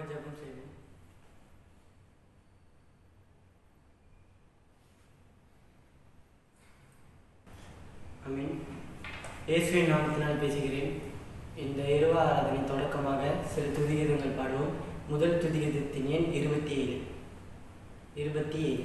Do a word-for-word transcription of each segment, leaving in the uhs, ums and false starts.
நமக்காக ஜெபம் செய்வோம். ஆமென். இயேசுவின் நாமத்தினால் பேசுகிறேன். இந்த இரவு ஆராதனை தொடக்கமாக சில துதிகீதங்கள் பாடுவோம். முதல் துதிகீதத்தின் எண் இருபத்தி ஏழு இருபத்தி ஏழு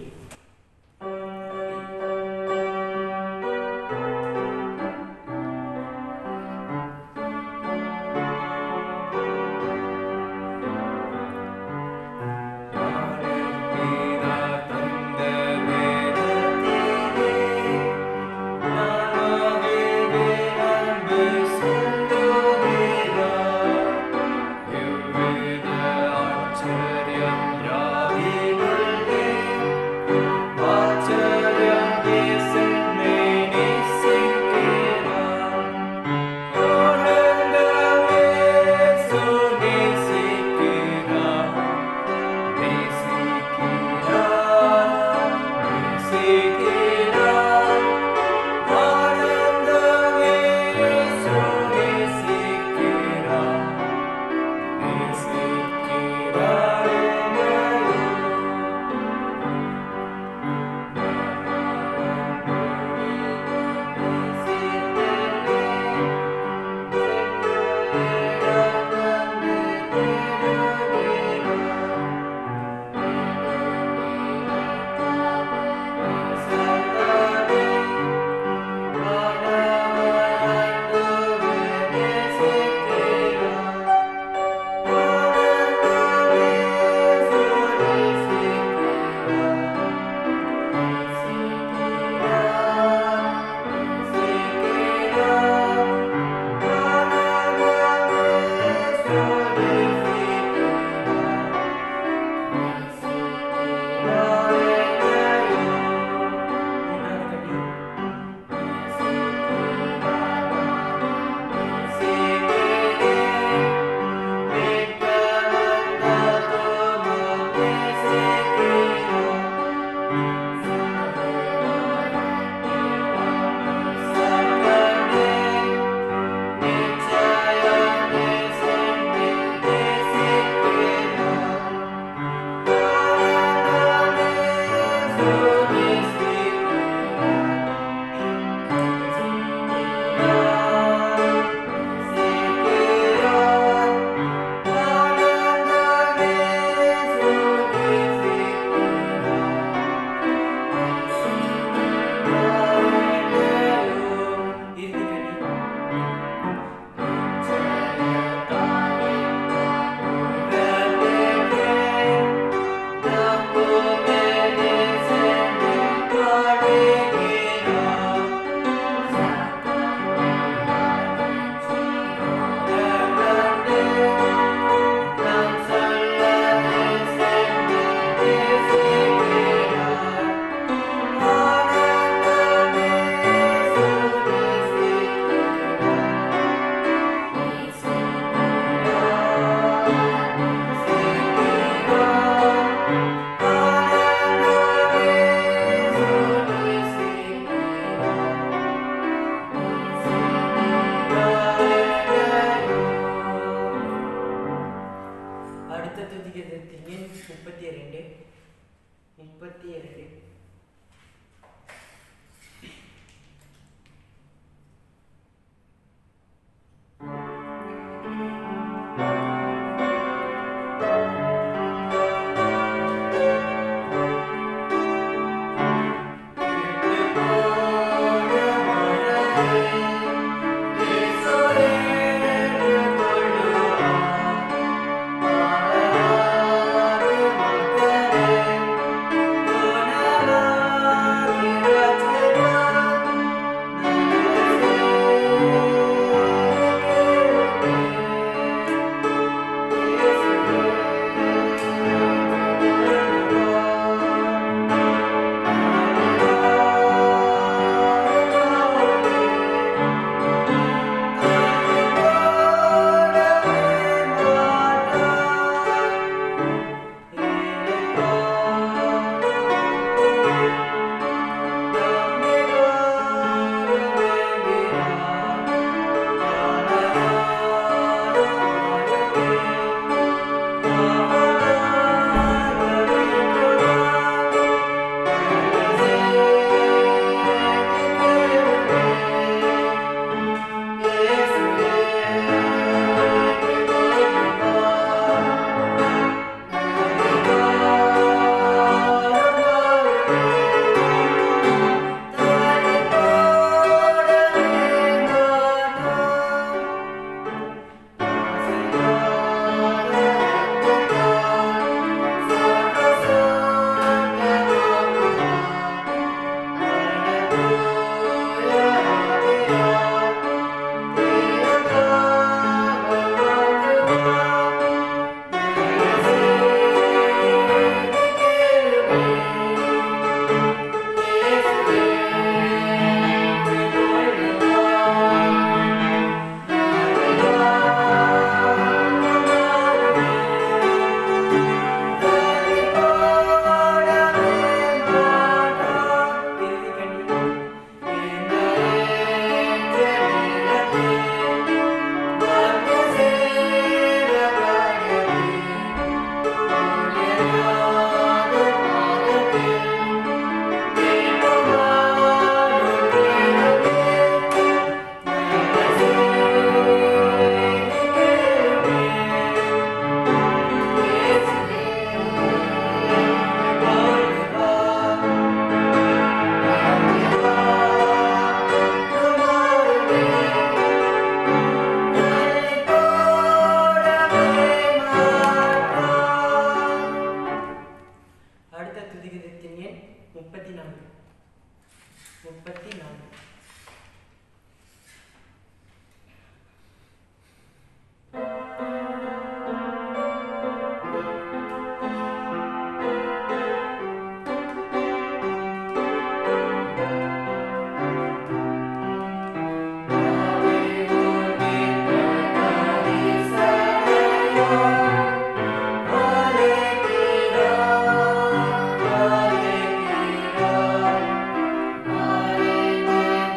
Thank you. முப்பத்தி நான்கு முப்பத்தி நான்கு Hallelujah.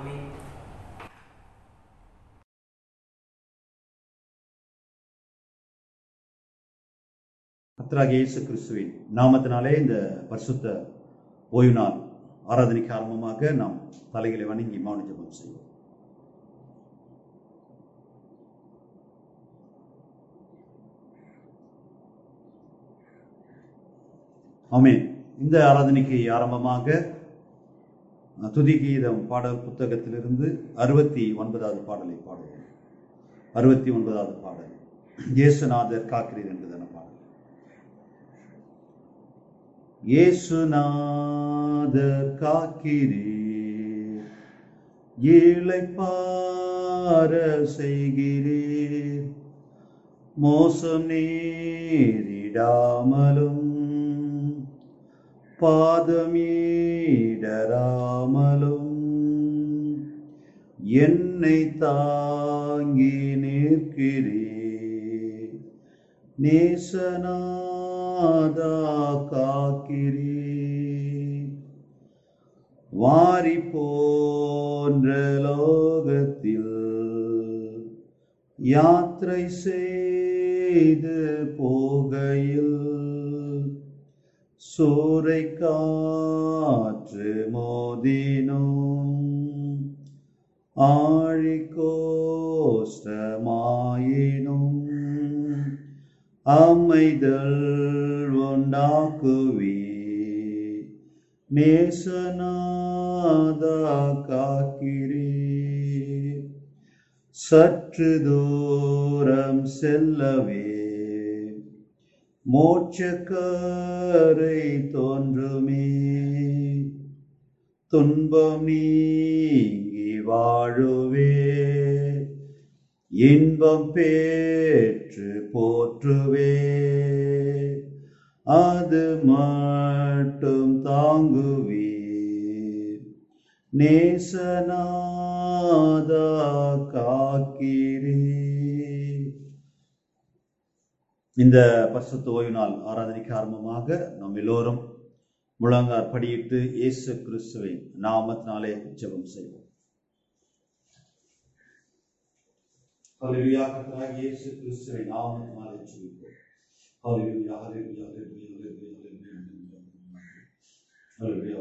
ஆமென். கர்த்தராகிய இயேசு கிறிஸ்துவின் நாமத்தினாலே இந்த பரிசுத்த ஓய்வு நாள் ஆராதனைக்கு ஆரம்பமாக நாம் தலைகளை வணங்கி மௌன ஜெபம் செய்வோம். ஆமென். இந்த ஆராதனைக்கு ஆரம்பமாக துதி கீதம் பாடல் புத்தகத்திலிருந்து அறுபத்தி ஒன்பதாவது பாடலை பாடுவோம். அறுபத்தி ஒன்பதாவது பாடல் இயேசுநாதர் காக்கிறீர் என்பதான பாடல். இயேசுநாதர் காக்கிறீர், இளைப்பாற செய்கிறீர், மோசம் நேரிடாமலும் பாதமீடராமலும் என்னை தாங்கி நிற்கிறீர், நேசநாதா காக்கிறீர். வாரி போன்ற லோகத்தில் யாத்திரை செய்து போகையில் சூறை காற்று மோதினும் ஆழி கோஷ்டமாயினும் அமைதல் உண்டாக்குவீர், நேசநாதா காக்கிறீர். சற்று தூரம் செல்லவே மோட்சக்கரை தோன்றுமே, துன்பம் நீங்கி வாழுவே, இன்பம் பெற்று போற்றுவே, அது மட்டும் தாங்குவீர், நேசநாதா காக்கிறீர். இந்த பரிசுத்த ஓய்வு நாள் ஆராதனைக்கு ஆரம்பமாக நாம் எல்லோரும் முழங்கார் படியிட்டு இயேசு கிறிஸ்துவின் நாமத்தினாலே ஜெபம் செய்வோம். ஹல்லேலூயா. கர்த்தராகிய இயேசு கிறிஸ்துவின் நாமத்தினாலே ஜெபிப்போம். ஹல்லேலூயா, ஹல்லேலூயா, ஹல்லேலூயா, ஹல்லேலூயா, ஹல்லேலூயா,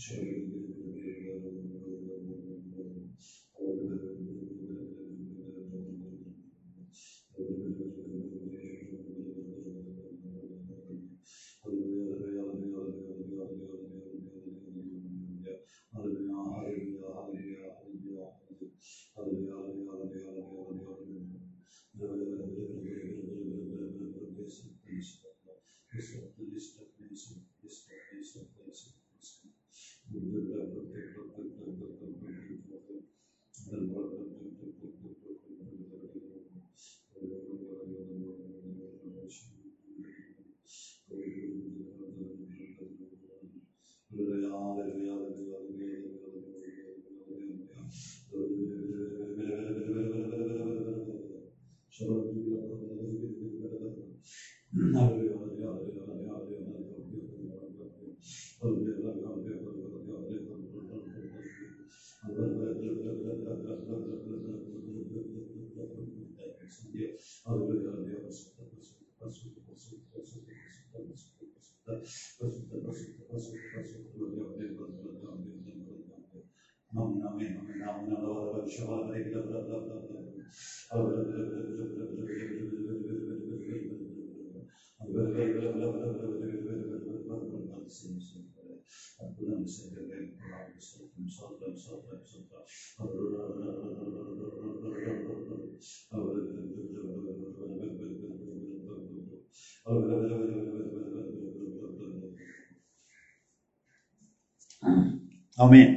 ஆமென்.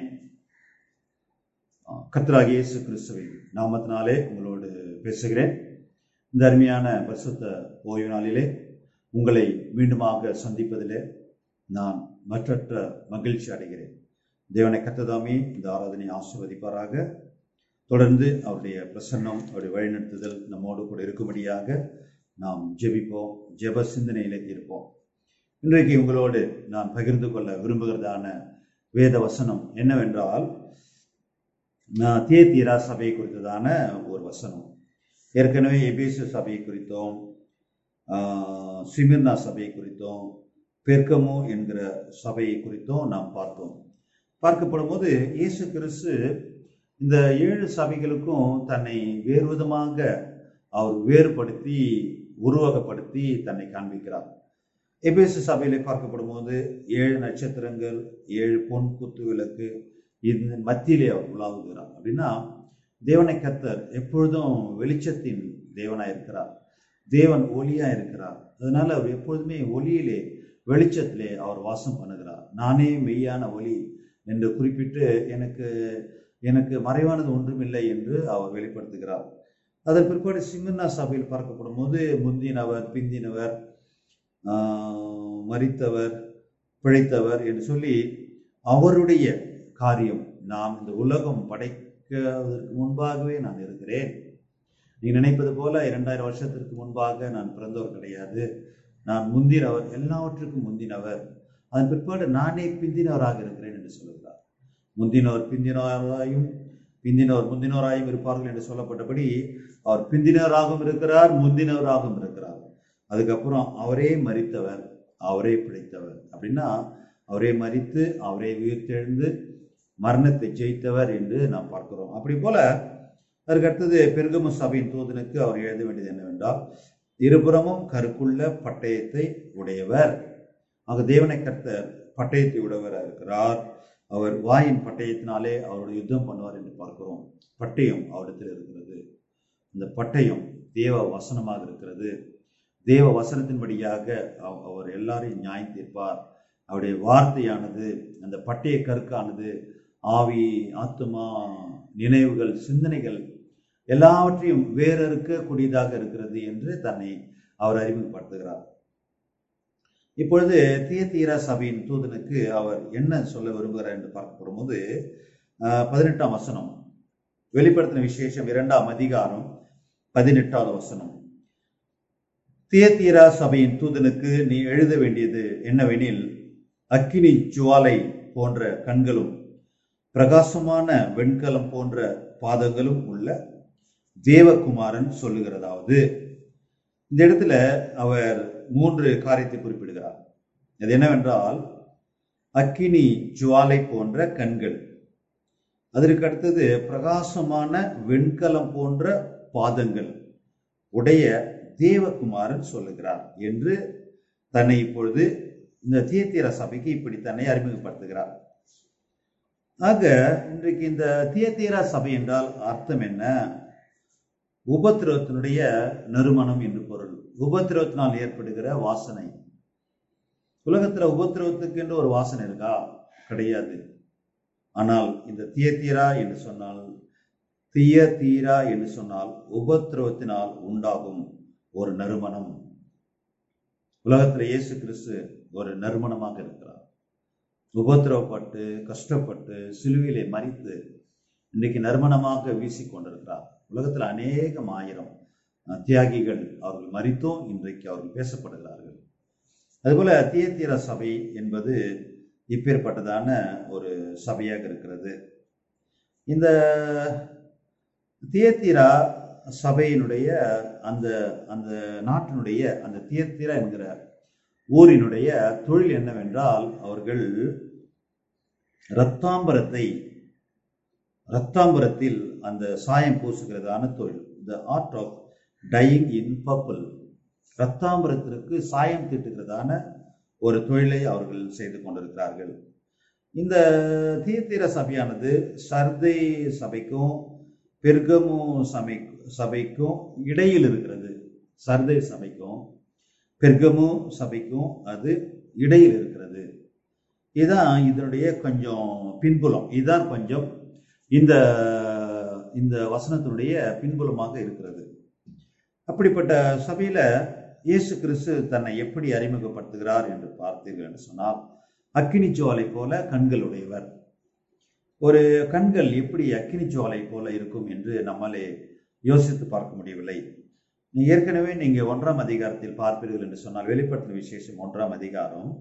கர்த்தராகிய இயேசு கிறிஸ்துவின் நாமத்தினாலே உங்களோடு பேசுகிறேன். இந்த அருமையான பரிசுத்த ஓய்வு நாளிலே உங்களை மீண்டுமாக சந்திப்பதிலே நான் மற்றற்ற மகிழ்ச்சி அடைகிறேன். தேவனை கர்த்ததாமே இந்த ஆராதனை ஆசீர்வதிப்பாராக. தொடர்ந்து அவருடைய பிரசன்னம், அவருடைய வழிநடத்துதல் நம்மோடு கூட இருக்கும்படியாக நாம் ஜெபிப்போம், ஜெப சிந்தனையிலே இருப்போம். இன்றைக்கு உங்களோடு நான் பகிர்ந்து கொள்ள விரும்புகிறதான வேத வசனம் என்னவென்றால், தியத்தீரா சபை குறித்ததான ஒரு வசனம். ஏற்கனவே எபேசு சபை குறித்தோம், சிமிர்னா சபை குறித்தோம், பெர்கமு என்கிற சபையை குறித்தும் நாம் பார்த்தோம். பார்க்கப்படும் போது இயேசு கிறிஸ்து இந்த ஏழு சபைகளுக்கும் தன்னை வேறு விதமாக அவர் வேறுபடுத்தி உருவகப்படுத்தி தன்னை காண்பிக்கிறார். எபேசு சபையில பார்க்கப்படும் போது ஏழு நட்சத்திரங்கள், ஏழு பொன் குத்து விளக்கு, இந்த மத்தியிலே அவர் உலாவுகிறார். அப்படின்னா தேவனை கர்த்தர் எப்பொழுதும் வெளிச்சத்தின் தேவனாய் இருக்கிறார், தேவன் ஒளியா இருக்கிறார். அதனால அவர் எப்பொழுதுமே ஒளியிலே வெளிச்சத்திலே அவர் வாசம் பண்ணுகிறார். நானே மெய்யான ஒளி என்று குறிப்பிட்டு எனக்கு எனக்கு மறைவானது ஒன்றுமில்லை என்று அவர் வெளிப்படுத்துகிறார். அதன் பிற்பாடு சிமிர்னா சபையில் பார்க்கப்படும் போது முந்தினவர், பிந்தினவர், மரித்தவர், பிழைத்தவர் என்று சொல்லி அவருடைய காரியம், நாம் இந்த உலகம் படைக்கிறதுக்கு முன்பாகவே நான் இருக்கிறேன். நீ நினைப்பது போல இரண்டாயிரம் வருஷத்திற்கு முன்பாக நான் பிறந்தவர் கிடையாது, நான் முந்தினவர், எல்லாவற்றுக்கும் முந்தினவர். அதன் பிற்பாடு நானே பிந்தினவராக இருக்கிறேன் என்று சொல்லுகிறார். முந்தினோர் பிந்தினவராயும் பிந்தினோர் முந்தினோராயும் இருப்பார்கள் என்று சொல்லப்பட்டபடி அவர் பிந்தினவராகவும் இருக்கிறார், முந்தினவராகவும் இருக்கிறார். அதுக்கப்புறம் அவரே மரித்தவர், அவரே பிழைத்தவர். அப்படின்னா அவரே மரித்து அவரே உயிர்த்தெழுந்து மரணத்தை ஜெயித்தவர் என்று நாம் பார்க்கிறோம். அப்படி போல அதற்கு அடுத்தது பெர்கமு சபையின் தூதனுக்கு அவர் எழுத வேண்டியது என்னவென்றால், இருபுறமும் கருக்குள்ள பட்டயத்தை உடையவர். ஆக தேவனை கர்த்தர் பட்டயத்தை உடையவராக இருக்கிறார். அவர் வாயின் பட்டயத்தினாலே அவருடைய யுத்தம் பண்ணுவார் என்று பார்க்கிறோம். பட்டயம் அவரிடத்தில் இருக்கிறது. இந்த பட்டயம் தேவ வசனமாக இருக்கிறது. தேவ வசனத்தின்படியாக அவர் எல்லாரையும் நியாயம் தீர்ப்பார். அவருடைய வார்த்தையானது, அந்த பட்டய கருக்கானது ஆவி, ஆத்மா, நினைவுகள், சிந்தனைகள் எல்லாவற்றையும் வேறறுக்க கூடியதாக இருக்கிறது என்று தன்னை அவர் அறிமுகப்படுத்துகிறார். இப்பொழுது தியத்தீரா சபையின் தூதனுக்கு அவர் என்ன சொல்ல விரும்புகிறார் என்று பார்க்கப்படும் போது பதினெட்டாம் வசனம், வெளிப்படுத்தின விசேஷம் இரண்டாம் அதிகாரம் பதினெட்டாவது வசனம். தியத்தீரா சபையின் தூதனுக்கு நீ எழுத வேண்டியது என்னவெனில், அக்கினி ஜுவாலை போன்ற கண்களும் பிரகாசமான வெண்கலம் போன்ற பாதங்களும் உள்ள தேவகுமாரன் சொல்லுகிறதாவது. இந்த இடத்துல அவர் மூன்று காரியத்தை குறிப்பிடுகிறார். அது என்னவென்றால், அக்கினி ஜுவாலை போன்ற கண்கள். அதற்கு அடுத்தது பிரகாசமான வெண்கலம் போன்ற பாதங்கள் உடைய தேவகுமாரன் சொல்லுகிறார் என்று தன்னை இப்பொழுது இந்த தியத்தீரா சபைக்கு இப்படி தன்னை அறிமுகப்படுத்துகிறார். ஆக இன்றைக்கு இந்த தியத்தீரா சபை என்றால் அர்த்தம் என்ன? உபத்திரவத்தினுடைய நறுமணம் என்று பொருள். உபத்திரவத்தினால் ஏற்படுகிற வாசனை. உலகத்துல உபத்திரவத்துக்கு என்று ஒரு வாசனை இருக்கா? கிடையாது. ஆனால் இந்த தியத்தீரா என்று சொன்னால் தியத்தீரா என்று சொன்னால் உபத்திரவத்தினால் உண்டாகும் ஒரு நறுமணம். உலகத்துல இயேசு கிறிஸ்து ஒரு நறுமணமாக இருக்கிறார். உபத்திரவப்பட்டு கஷ்டப்பட்டு சிலுவையிலே மரித்து இன்றைக்கு நறுமணமாக வீசிக்கொண்டிருக்கிறார். உலகத்துல அநேகம் ஆயிரம் தியாகிகள் அவர்கள் மரித்தும் இன்றைக்கு அவர்கள் பேசப்படுகிறார்கள். அதுபோல தியத்தீரா சபை என்பது இப்பேற்பட்டதான ஒரு சபையாக இருக்கிறது. இந்த தியத்தீரா சபையினுடைய அந்த அந்த நாட்டினுடைய அந்த தியத்தீரா என்கிற ஊரினுடைய தொழில் என்னவென்றால், அவர்கள் இரத்தாம்பரத்தை இரத்தாம்பரத்தில் அந்த சாயம் பூசுகிறதான தொழில். The art of dyeing in purple. இரத்தாம்பரத்திற்கு சாயம் தீட்டுகிறதான ஒரு தொழிலை அவர்கள் செய்து கொண்டிருக்கிறார்கள். இந்த தியத்தீரா சபையானது சர்தை சபைக்கும் பெர்கமு சபை சபைக்கும் இடையில் இருக்கிறது. சர்தை சபைக்கும் பெர்கமு சபைக்கும் அது இடையில் இருக்கிறது. இதுதான் இதனுடைய கொஞ்சம் பின்புலம். இதுதான் கொஞ்சம் இந்த இந்த வசனத்தினுடைய பின்புலமாக இருக்கிறது. அப்படிப்பட்ட சபையில இயேசு கிறிஸ்து தன்னை எப்படி அறிமுகப்படுத்துகிறார் என்று பார்த்தீர்கள் என்று சொன்னால், அக்கினி ஜுவாலை போல கண்கள் உடையவர். ஒரு கண்கள் எப்படி அக்கினி ஜுவாலை போல இருக்கும் என்று நம்மாலே யோசித்து பார்க்க முடியவில்லை. ஏற்கனவே நீங்க ஒன்றாம் அதிகாரத்தில் பார்ப்பீர்கள் என்று சொன்னால், வெளிப்படுத்தின விசேஷம் ஒன்றாம் அதிகாரம்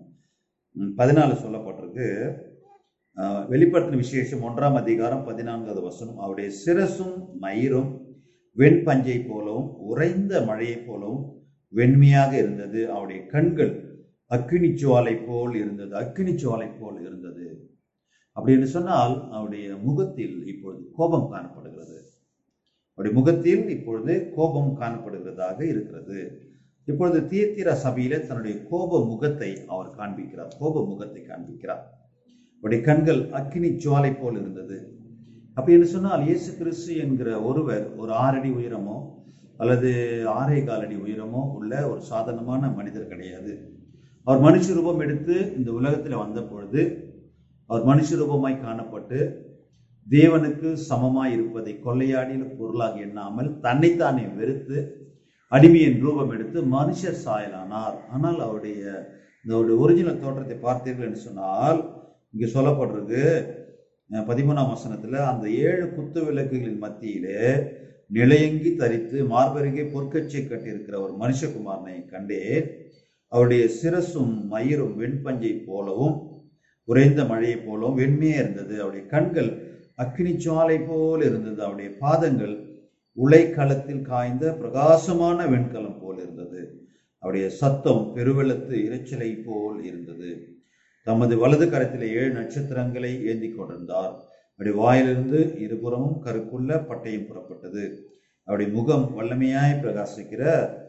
பதினாலு சொல்லப்பட்டிருக்கு. வெளிப்படுத்தின விசேஷம் ஒன்றாம் அதிகாரம் பதினான்காவது வசனம், அவருடைய சிரசும் மயிரும் வெண்பஞ்சை போலவும் உறைந்த மழையை போலவும் வெண்மையாக இருந்தது. அவருடைய கண்கள் அக்கினி ஜுவாலை போல் இருந்தது. அக்கினி ஜுவாலை போல் இருந்தது அப்படின்னு சொன்னால், அவருடைய முகத்தில் இப்பொழுது கோபம் காணப்படுகிறது. அவருடைய முகத்தில் இப்பொழுது கோபம் காணப்படுகிறதாக இருக்கிறது. இப்பொழுது தியத்தீரா சபையில தன்னுடைய கோப முகத்தை அவர் காண்பிக்கிறார். கோப முகத்தை காண்பிக்கிறார். அவருடைய கண்கள் அக்கினி ஜுவாலை போல் இருந்தது. அப்படின்னு சொன்னால், இயேசு கிறிஸ்து என்கிற ஒருவர் ஒரு ஆறடி உயரமோ அல்லது ஆறே கால் அடி உயரமோ உள்ள ஒரு சாதாரணமான மனிதர் கிடையாது. அவர் மனுஷ ரூபம் எடுத்து இந்த உலகத்தில் வந்த பொழுது அவர் மனுஷ ரூபமாய் காணப்பட்டு தேவனுக்கு சமமாய் இருப்பதை கொள்ளையாடிய பொருளாக எண்ணாமல் தன்னைத்தானே வெறுத்து அடிமையின் ரூபம் எடுத்து மனுஷர் சாயலானார். ஆனால் அவருடைய இந்த ஒரிஜினல் தோற்றத்தை பார்த்தீர்கள் என்று சொன்னால், இங்க சொல்லப்படுறது பதிமூணாம் வசனத்துல, அந்த ஏழு குத்து விளக்குகளின் மத்தியிலே நிலையங்கி தரித்து மார்பருகே பொற்கச்சை கட்டியிருக்கிற ஒரு மனுஷகுமாரனை கண்டேன். அவருடைய சிரசும் மயிரும் வெண்பஞ்சை போலவும் உறைந்த மழையை போலவும் வெண்மையா இருந்தது. அவருடைய கண்கள் அக்கினி ஜுவாலை போல் இருந்தது. அவருடைய பாதங்கள் உலைக்களத்தில் காய்ந்த பிரகாசமான வெண்கலம் போல் இருந்தது. அவருடைய சத்தம் பெருவெள்ளத்து இரைச்சலை போல் இருந்தது. தமது வலது கரத்திலே ஏழு நட்சத்திரங்களை ஏந்தி கொண்டிருந்தார். அவருடைய வாயிலிருந்து இருபுறமும் கருக்குள்ள பட்டயம் புறப்பட்டது. அவருடைய முகம் வல்லமையாய் பிரகாசிக்கிற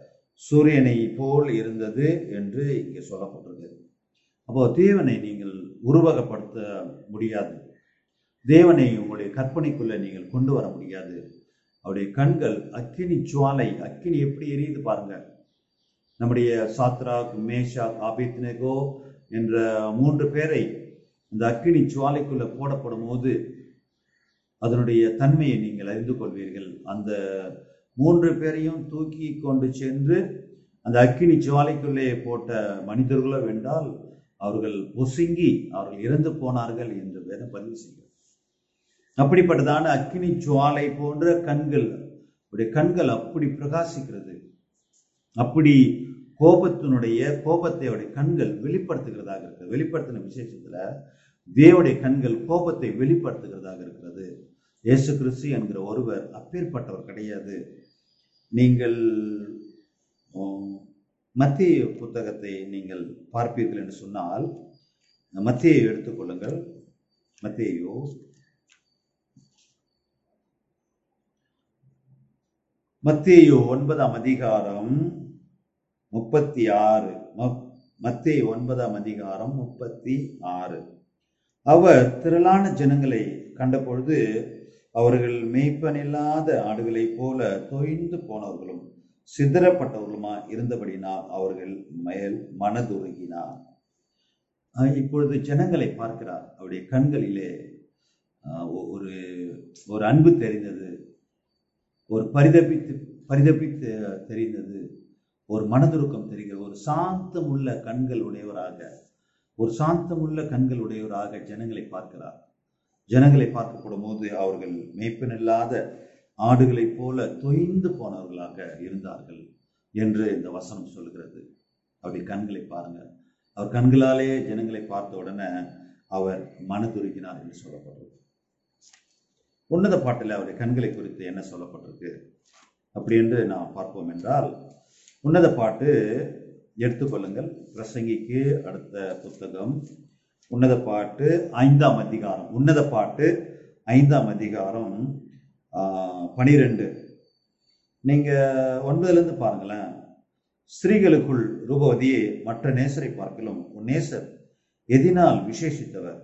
சூரியனை போல் இருந்தது என்று இங்கே சொல்லப்பட்டது. அப்போ தேவனை நீங்கள் உருவகப்படுத்த முடியாது. தேவனை உங்களுடைய கற்பனைக்குள்ள நீங்கள் கொண்டு வர முடியாது. அவருடைய கண்கள் அக்கினி ஜுவாலை. அக்கினி எப்படி எரியுது பாருங்க. நம்முடைய சாத்ராக், மேஷாக், ஆபேத்நேகோ என்ற மூன்று பேரை இந்த அக்கினி ஜுவாலைக்குள்ள போடப்படும் போது அதனுடைய தன்மையை நீங்கள் அறிந்து கொள்வீர்கள். அந்த மூன்று பேரையும் தூக்கி கொண்டு சென்று அந்த அக்கினி ஜுவாலைக்குள்ளே போட்ட மனிதர்களோ வென்றால் அவர்கள் பொசுங்கி அவர்கள் இறந்து போனார்கள் என்று வேதம் பதிவு செய்கிறது. அப்படிப்பட்டதான அக்கினி ஜுவாலை போன்ற கண்கள், அவருடைய கண்கள் அப்படி பிரகாசிக்கிறது. அப்படி கோபத்தினுடைய கோபத்தை அவருடைய கண்கள் வெளிப்படுத்துகிறதாக இருக்கிறது. வெளிப்படுத்தின விசேஷத்துல தேவனுடைய கண்கள் கோபத்தை வெளிப்படுத்துகிறதாக இருக்கிறது. இயேசு கிறிஸ்து என்கிற ஒருவர் அப்பேற்பட்டவர் கிடையாது. நீங்கள் மத்திய புத்தகத்தை நீங்கள் பார்ப்பீர்கள் என்று சொன்னால், மத்தேயு எடுத்துக்கொள்ளுங்கள். மத்தேயு மத்தேயு ஒன்பதாம் அதிகாரம் முப்பத்தி ஆறு. மத்தேயு ஒன்பதாம் அதிகாரம் முப்பத்தி ஆறு. அவர் திரளான ஜனங்களை கண்டபொழுது அவர்கள் மேய்ப்பனில்லாத ஆடுகளைப் போல தொய்ந்து போனவர்களும் சிதறப்பட்டவர்களுமா இருந்தபடினால் அவர்கள் மேல் மனதுருகினார். இப்பொழுது ஜனங்களை பார்க்கிறார். அவருடைய கண்களிலே ஒரு ஒரு அன்பு தெரிந்தது, ஒரு பரிதபித்து பரிதபித்து தெரிந்தது, ஒரு மனதுருக்கம் தெரிகிறது. ஒரு சாந்தம் உள்ள கண்கள் உடையவராக ஒரு சாந்தம் உள்ள கண்கள் உடையவராக ஜனங்களை பார்க்கிறார். ஜனங்களை பார்க்கப்படும் போது அவர்கள் மேய்ப்பனில்லாத ஆடுகளைப் போல தொய்ந்து போனவர்களாக இருந்தார்கள் என்று இந்த வசனம் சொல்கிறது. அவருடைய கண்களை பாருங்க. அவர் கண்களாலே ஜனங்களை பார்த்த உடனே அவர் மனதுருகினார் என்று சொல்லப்படுறது. உன்னத பாட்டில் அவருடைய கண்களை குறித்து என்ன சொல்லப்பட்டிருக்கு அப்படி என்று நாம் பார்ப்போம் என்றால், உன்னத பாட்டு எடுத்துக்கொள்ளுங்கள். பிரசங்கிக்கு அடுத்த புத்தகம் உன்னத பாட்டு ஐந்தாம் அதிகாரம். உன்னத பாட்டு ஐந்தாம் அதிகாரம் பனிரெண்டு. நீங்க ஒன்பதுல இருந்து பாருங்களேன். ஸ்திரீகளுக்குள் ரூபவதியே, மற்ற நேசரை பார்க்கலும் உன் நேசர் எதினால் விசேஷித்தவர்?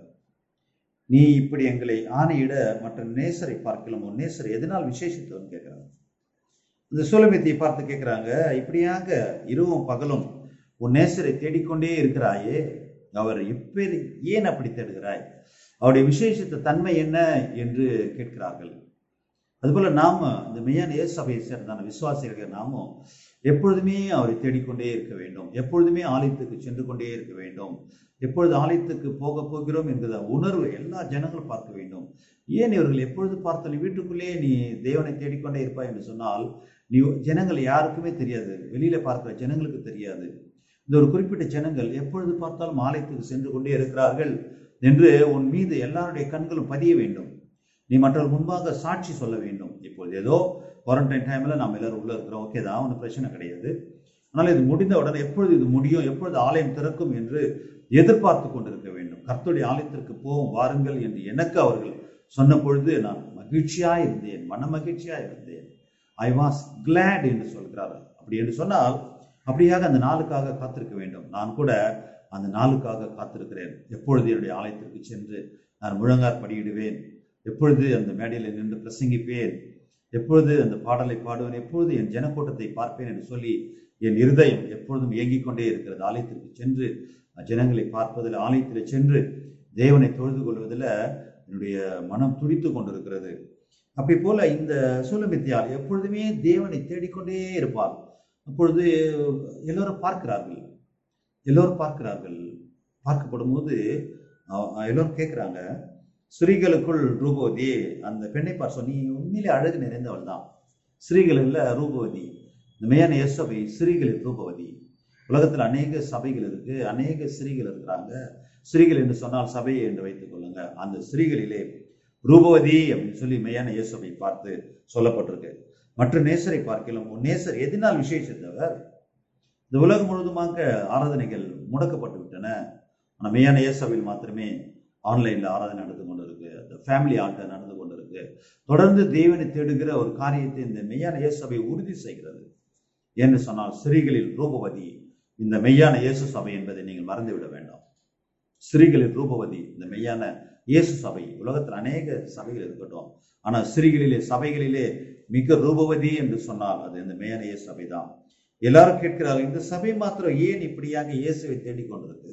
நீ இப்படி எங்களை ஆணையிட மற்ற நேசரை பார்க்கலும் உன் நேசர் எதனால் விசேஷித்தவன் கேட்கிறாங்க. இந்த சூலமித்தியை பார்த்து கேட்கிறாங்க, இப்படியாக இரவும் பகலும் உன் நேசரை தேடிக்கொண்டே இருக்கிறாயே, அவர் எப்பேர் ஏன் அப்படி தேடுகிறாய்? அவருடைய விசேஷித்த தன்மை என்ன என்று கேட்கிறார்கள். அதுபோல நாம இந்த மெய்யான இயேசு சபையை சேர்ந்தான விசுவாசிகள் நாமும் எப்பொழுதுமே அவரை தேடிக்கொண்டே இருக்க வேண்டும். எப்பொழுதுமே ஆலயத்துக்கு சென்று கொண்டே இருக்க வேண்டும். எப்பொழுது ஆலயத்துக்கு போக போகிறோம் என்கிற உணர்வு எல்லா ஜனங்களும் பார்க்க வேண்டும். ஏன் இவர்கள் எப்பொழுது பார்த்தாலும் வீட்டுக்குள்ளே நீ தேவனை தேடிக்கொண்டே இருப்பாய் என்று சொன்னால், நீ ஜனங்கள் யாருக்குமே தெரியாது, வெளியில பார்க்கிற ஜனங்களுக்கு தெரியாது. இந்த ஒரு குறிப்பிட்ட ஜனங்கள் எப்பொழுது பார்த்தாலும் ஆலயத்துக்கு சென்று கொண்டே இருக்கிறார்கள் என்று உன் மீது எல்லாருடைய கண்களும் பதிய வேண்டும். நீ மற்றவர்கள் முன்பாக சாட்சி சொல்ல வேண்டும். இப்பொழுது ஏதோ குவாரண்டைன் டைம்ல நாம் எல்லாரும் உள்ள இருக்கிறோம், ஓகே தான், ஒன்றும் பிரச்சனை கிடையாது. ஆனால் இது முடிந்த உடனே எப்பொழுது இது முடியும், எப்பொழுது ஆலயம் திறக்கும் என்று எதிர்பார்த்து கொண்டிருக்க வேண்டும். கர்த்தருடைய ஆலயத்திற்கு போவோம் வாருங்கள் என்று எனக்கு அவர்கள் சொன்ன பொழுது நான் மகிழ்ச்சியாய் இருந்தேன், மன மகிழ்ச்சியாய் இருந்தேன். ஐ வாஸ் கிளாட் என்று சொல்கிறார். அப்படி என்று சொன்னால் அப்படியாக அந்த நாளுக்காக காத்திருக்க வேண்டும். நான் கூட அந்த நாளுக்காக காத்திருக்கிறேன். எப்பொழுது என்னுடைய ஆலயத்திற்கு சென்று நான் முழங்கார் படியிடுவேன், எப்பொழுது அந்த மேடையில் நின்று பிரசங்கிப்பேன், எப்பொழுது அந்த பாடலை பாடுவேன், எப்பொழுது என் ஜனக்கூட்டத்தை பார்ப்பேன் என்று சொல்லி என் இருதயம் எப்பொழுதும் இயங்கிக் கொண்டே இருக்கிறது. ஆலயத்திற்கு சென்று ஜனங்களை பார்ப்பதில், ஆலயத்தில் சென்று தேவனை தொழுது கொள்வதில் என்னுடைய மனம் துடித்து கொண்டிருக்கிறது. அப்படி போல இந்த சூலமித்தியால் எப்பொழுதுமே தேவனை தேடிக்கொண்டே இருப்பார். அப்பொழுது எல்லோரும் பார்க்கிறார்கள், எல்லோரும் பார்க்கிறார்கள். பார்க்கப்படும் போது எல்லோரும் கேட்கிறாங்க, ஸ்திரீகளுக்குள் ரூபவதி, அந்த பெண்ணை பார்த்து நீ உண்மையிலே அழகு நிறைந்தவள் தான். ஸ்திரீகள் இல்ல ரூபவதி. இந்த மெய்யான இயேசு சபை ஸ்திரீகளின் ரூபவதி. உலகத்தில் அநேக சபைகள் இருக்கு, அநேக ஸ்திரீகள் இருக்கிறாங்க. ஸ்திரீகள் என்று சொன்னால் சபையை என்று வைத்துக் கொள்ளுங்க. அந்த ஸ்திரீகளிலே ரூபவதி அப்படின்னு சொல்லி மெய்யான இயேசு சபை பார்த்து சொல்லப்பட்டிருக்கு. மற்ற நேசரை பார்க்கலாம் உன் நேசர் எதனால் விசேஷித்தவர்? இந்த உலகம் முழுவதுமாக ஆராதனைகள் முடக்கப்பட்டு விட்டன. ஆனால் மெய்யான இயேசு சபையில் மாத்திரமே ஆன்லைன்ல ஆராதனை நடந்து கொண்டு இருக்கு. அந்த ஃபேமிலி ஆல்டர் நடந்து கொண்டு இருக்கு. தொடர்ந்து தேவனை தேடுகிற ஒரு காரியத்தை இந்த மெய்யான இயேசு சபை உறுதி செய்கிறது. என்று சொன்னால் ஸ்திரீகளில் ரூபவதி இந்த மெய்யான இயேசு சபை என்பதை நீங்கள் மறந்துவிட வேண்டாம். ஸ்திரீகளில் ரூபவதி இந்த மெய்யான இயேசு சபை. உலகத்தில் அநேக சபைகள் இருக்கட்டும், ஆனால் ஸ்திரீகளிலே சபைகளிலே மிக ரூபவதி என்று சொன்னால் அது இந்த மெய்யான இயேசு சபை தான். எல்லாரும் கேட்கிறார்கள், இந்த சபை மாத்திரம் ஏன் இப்படியாக இயேசுவை தேடிக்கொண்டிருக்கு,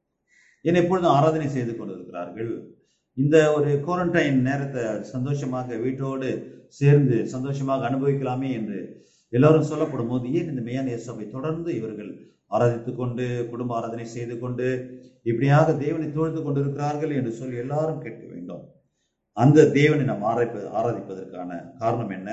ஏன் எப்பொழுதும் ஆராதனை செய்து கொண்டிருக்கிறார்கள்? இந்த ஒரு குவாரண்டைன் நேரத்தை சந்தோஷமாக வீட்டோடு சேர்ந்து சந்தோஷமாக அனுபவிக்கலாமே என்று எல்லாரும் சொல்லப்படும் போது ஏன் இந்த மெய்யான இயேசு சபை தொடர்ந்து இவர்கள் ஆராதித்துக் கொண்டு குடும்ப ஆராதனை செய்து கொண்டு இப்படியாக தேவனை தொழுது கொண்டிருக்கிறார்கள் என்று சொல்லி எல்லாரும் கேட்க வேண்டும். அந்த தேவனை நாம் ஆராய்ப்ப ஆராதிப்பதற்கான காரணம் என்ன?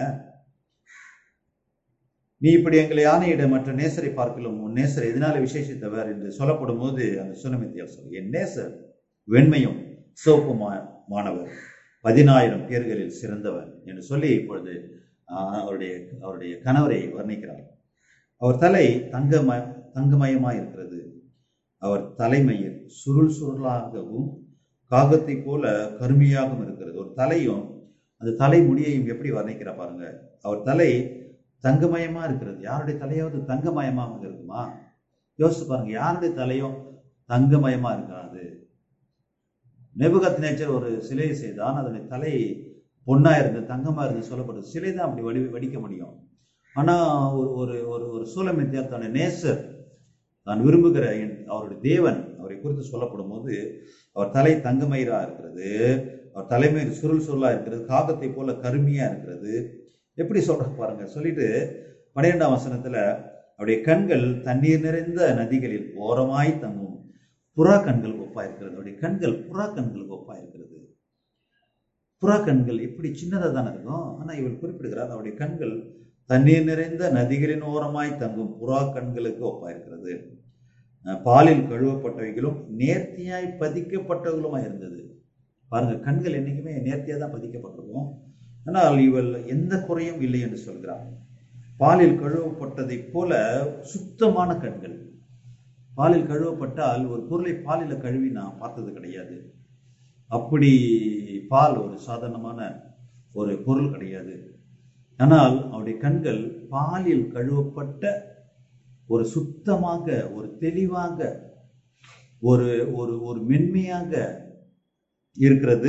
நீ இப்படி எங்களை ஆணையிட மற்ற நேசரை பார்க்கலாம் உன் நேசர் எதனால விசேஷித்தவர் என்று சொல்லப்படும் போது அந்த சுனமித்தியால் சொல்லி என் நேசர் வெண்மையும் சிவப்புமானவர், பதினாயிரம் பேர்களில் சிறந்தவர் என்று சொல்லி இப்பொழுது அவருடைய அவருடைய கணவரை வர்ணிக்கிறார். அவர் தலை தங்கம தங்கமயமாய் இருக்கிறது, அவர் தலைமையில் சுருள் சுருளாகவும் காகத்தை போல கருமையாகவும் இருக்கிறது. ஒரு தலையும் அந்த தலை முடியையும் எப்படி வர்ணிக்கிற பாருங்க. அவர் தலை தங்கமயமா இருக்கிறது. யாருடைய தலையாவது தங்கமயமாக இருக்குமா? யோசிச்சு பாருங்க, யாருடைய தலையும் தங்கமயமா இருக்காது. நேபுகாத்நேச்சர் ஒரு சிலையை செய்தான், அதனுடைய தலை பொண்ணா இருந்து தங்கமா இருந்து சொல்லப்படுது. சிலை தான் அப்படி வடி வடிக்க முடியும். ஆனா ஒரு ஒரு ஒரு சூலமித்தியார் தன்னுடைய நேசர், தான் விரும்புகிற அவருடைய தேவன் அவரை குறித்து சொல்லப்படும் போது அவர் தலை தங்கமயிரா இருக்கிறது, அவர் தலைமயிர் சுருள் சுருளா இருக்கிறது, காகத்தை போல கருமையா இருக்கிறது. எப்படி சொல்ற பாருங்க. சொல்லிட்டு பன்னிரெண்டாம் வசனத்துல அவருடைய கண்கள் தண்ணீர் நிறைந்த நதிகளில் ஓரமாய் தங்கும் புறா கண்கள் ஒப்பா இருக்கிறது. அவருடைய கண்கள் புறா கண்களுக்கு ஒப்பா இருக்கிறது. புறா கண்கள் இப்படி சின்னதா தானே இருக்கும். ஆனா இவர் குறிப்பிடுகிறார் அவருடைய கண்கள் தண்ணீர் நிறைந்த நதிகளின் ஓரமாய் தங்கும் புறா கண்களுக்கு ஒப்பா இருக்கிறது. பாலில் கழுவப்பட்டவைகளும் நேர்த்தியாய் பதிக்கப்பட்டவர்களுமா இருந்தது. பாருங்க, கண்கள் என்னைக்குமே நேர்த்தியா தான் பதிக்கப்பட்டிருக்கும். ஆனால் இவள் எந்த குறையும் இல்லை என்று சொல்கிறார். பாலில் கழுவப்பட்டதை போல சுத்தமான கண்கள். பாலில் கழுவப்பட்டால் ஒரு பொருளை பாலில கழுவி நான் பார்த்தது கிடையாது. அப்படி பால் ஒரு சாதாரணமான ஒரு பொருள் கிடையாது. ஆனால் அவருடைய கண்கள் பாலில் கழுவப்பட்ட ஒரு சுத்தமாக, ஒரு தெளிவாக, ஒரு ஒரு ஒரு மென்மையாக இருக்கிறது.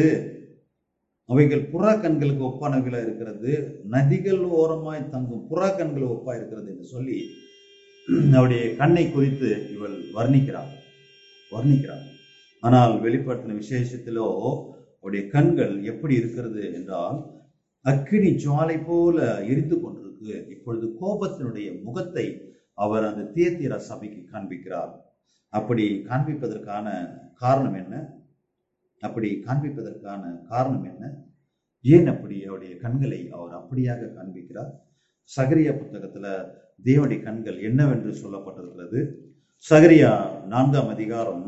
அவைகள் புறா கண்களுக்கு ஒப்பானவைகளா இருக்கிறது. நதிகள் ஓரமாய் தங்கும் புறா கண்கள் ஒப்பா இருக்கிறது என்று சொல்லி அவருடைய கண்ணை குறித்து இவள் வர்ணிக்கிறாள் வர்ணிக்கிறாள் ஆனால் வெளிப்படுத்தின விசேஷத்திலோ அவருடைய கண்கள் எப்படி இருக்கிறது என்றால் அக்கினி ஜுவாலை போல எரிந்து கொண்டிருக்கு. இப்பொழுது கோபத்தினுடைய முகத்தை அவர் அந்த தியத்தீரா சபைக்கு காண்பிக்கிறார். அப்படி காண்பிப்பதற்கான காரணம் என்ன? அப்படி காண்பிப்பதற்கான காரணம் என்ன? ஏன் அப்படி அவருடைய கண்களை அவர் அப்படியாக காண்பிக்கிறார்? சகரியா புத்தகத்துல தேவனுடைய கண்கள் என்னவென்று சொல்லப்பட்டிருக்கிறது. சகரியா நான்காம் அதிகாரம்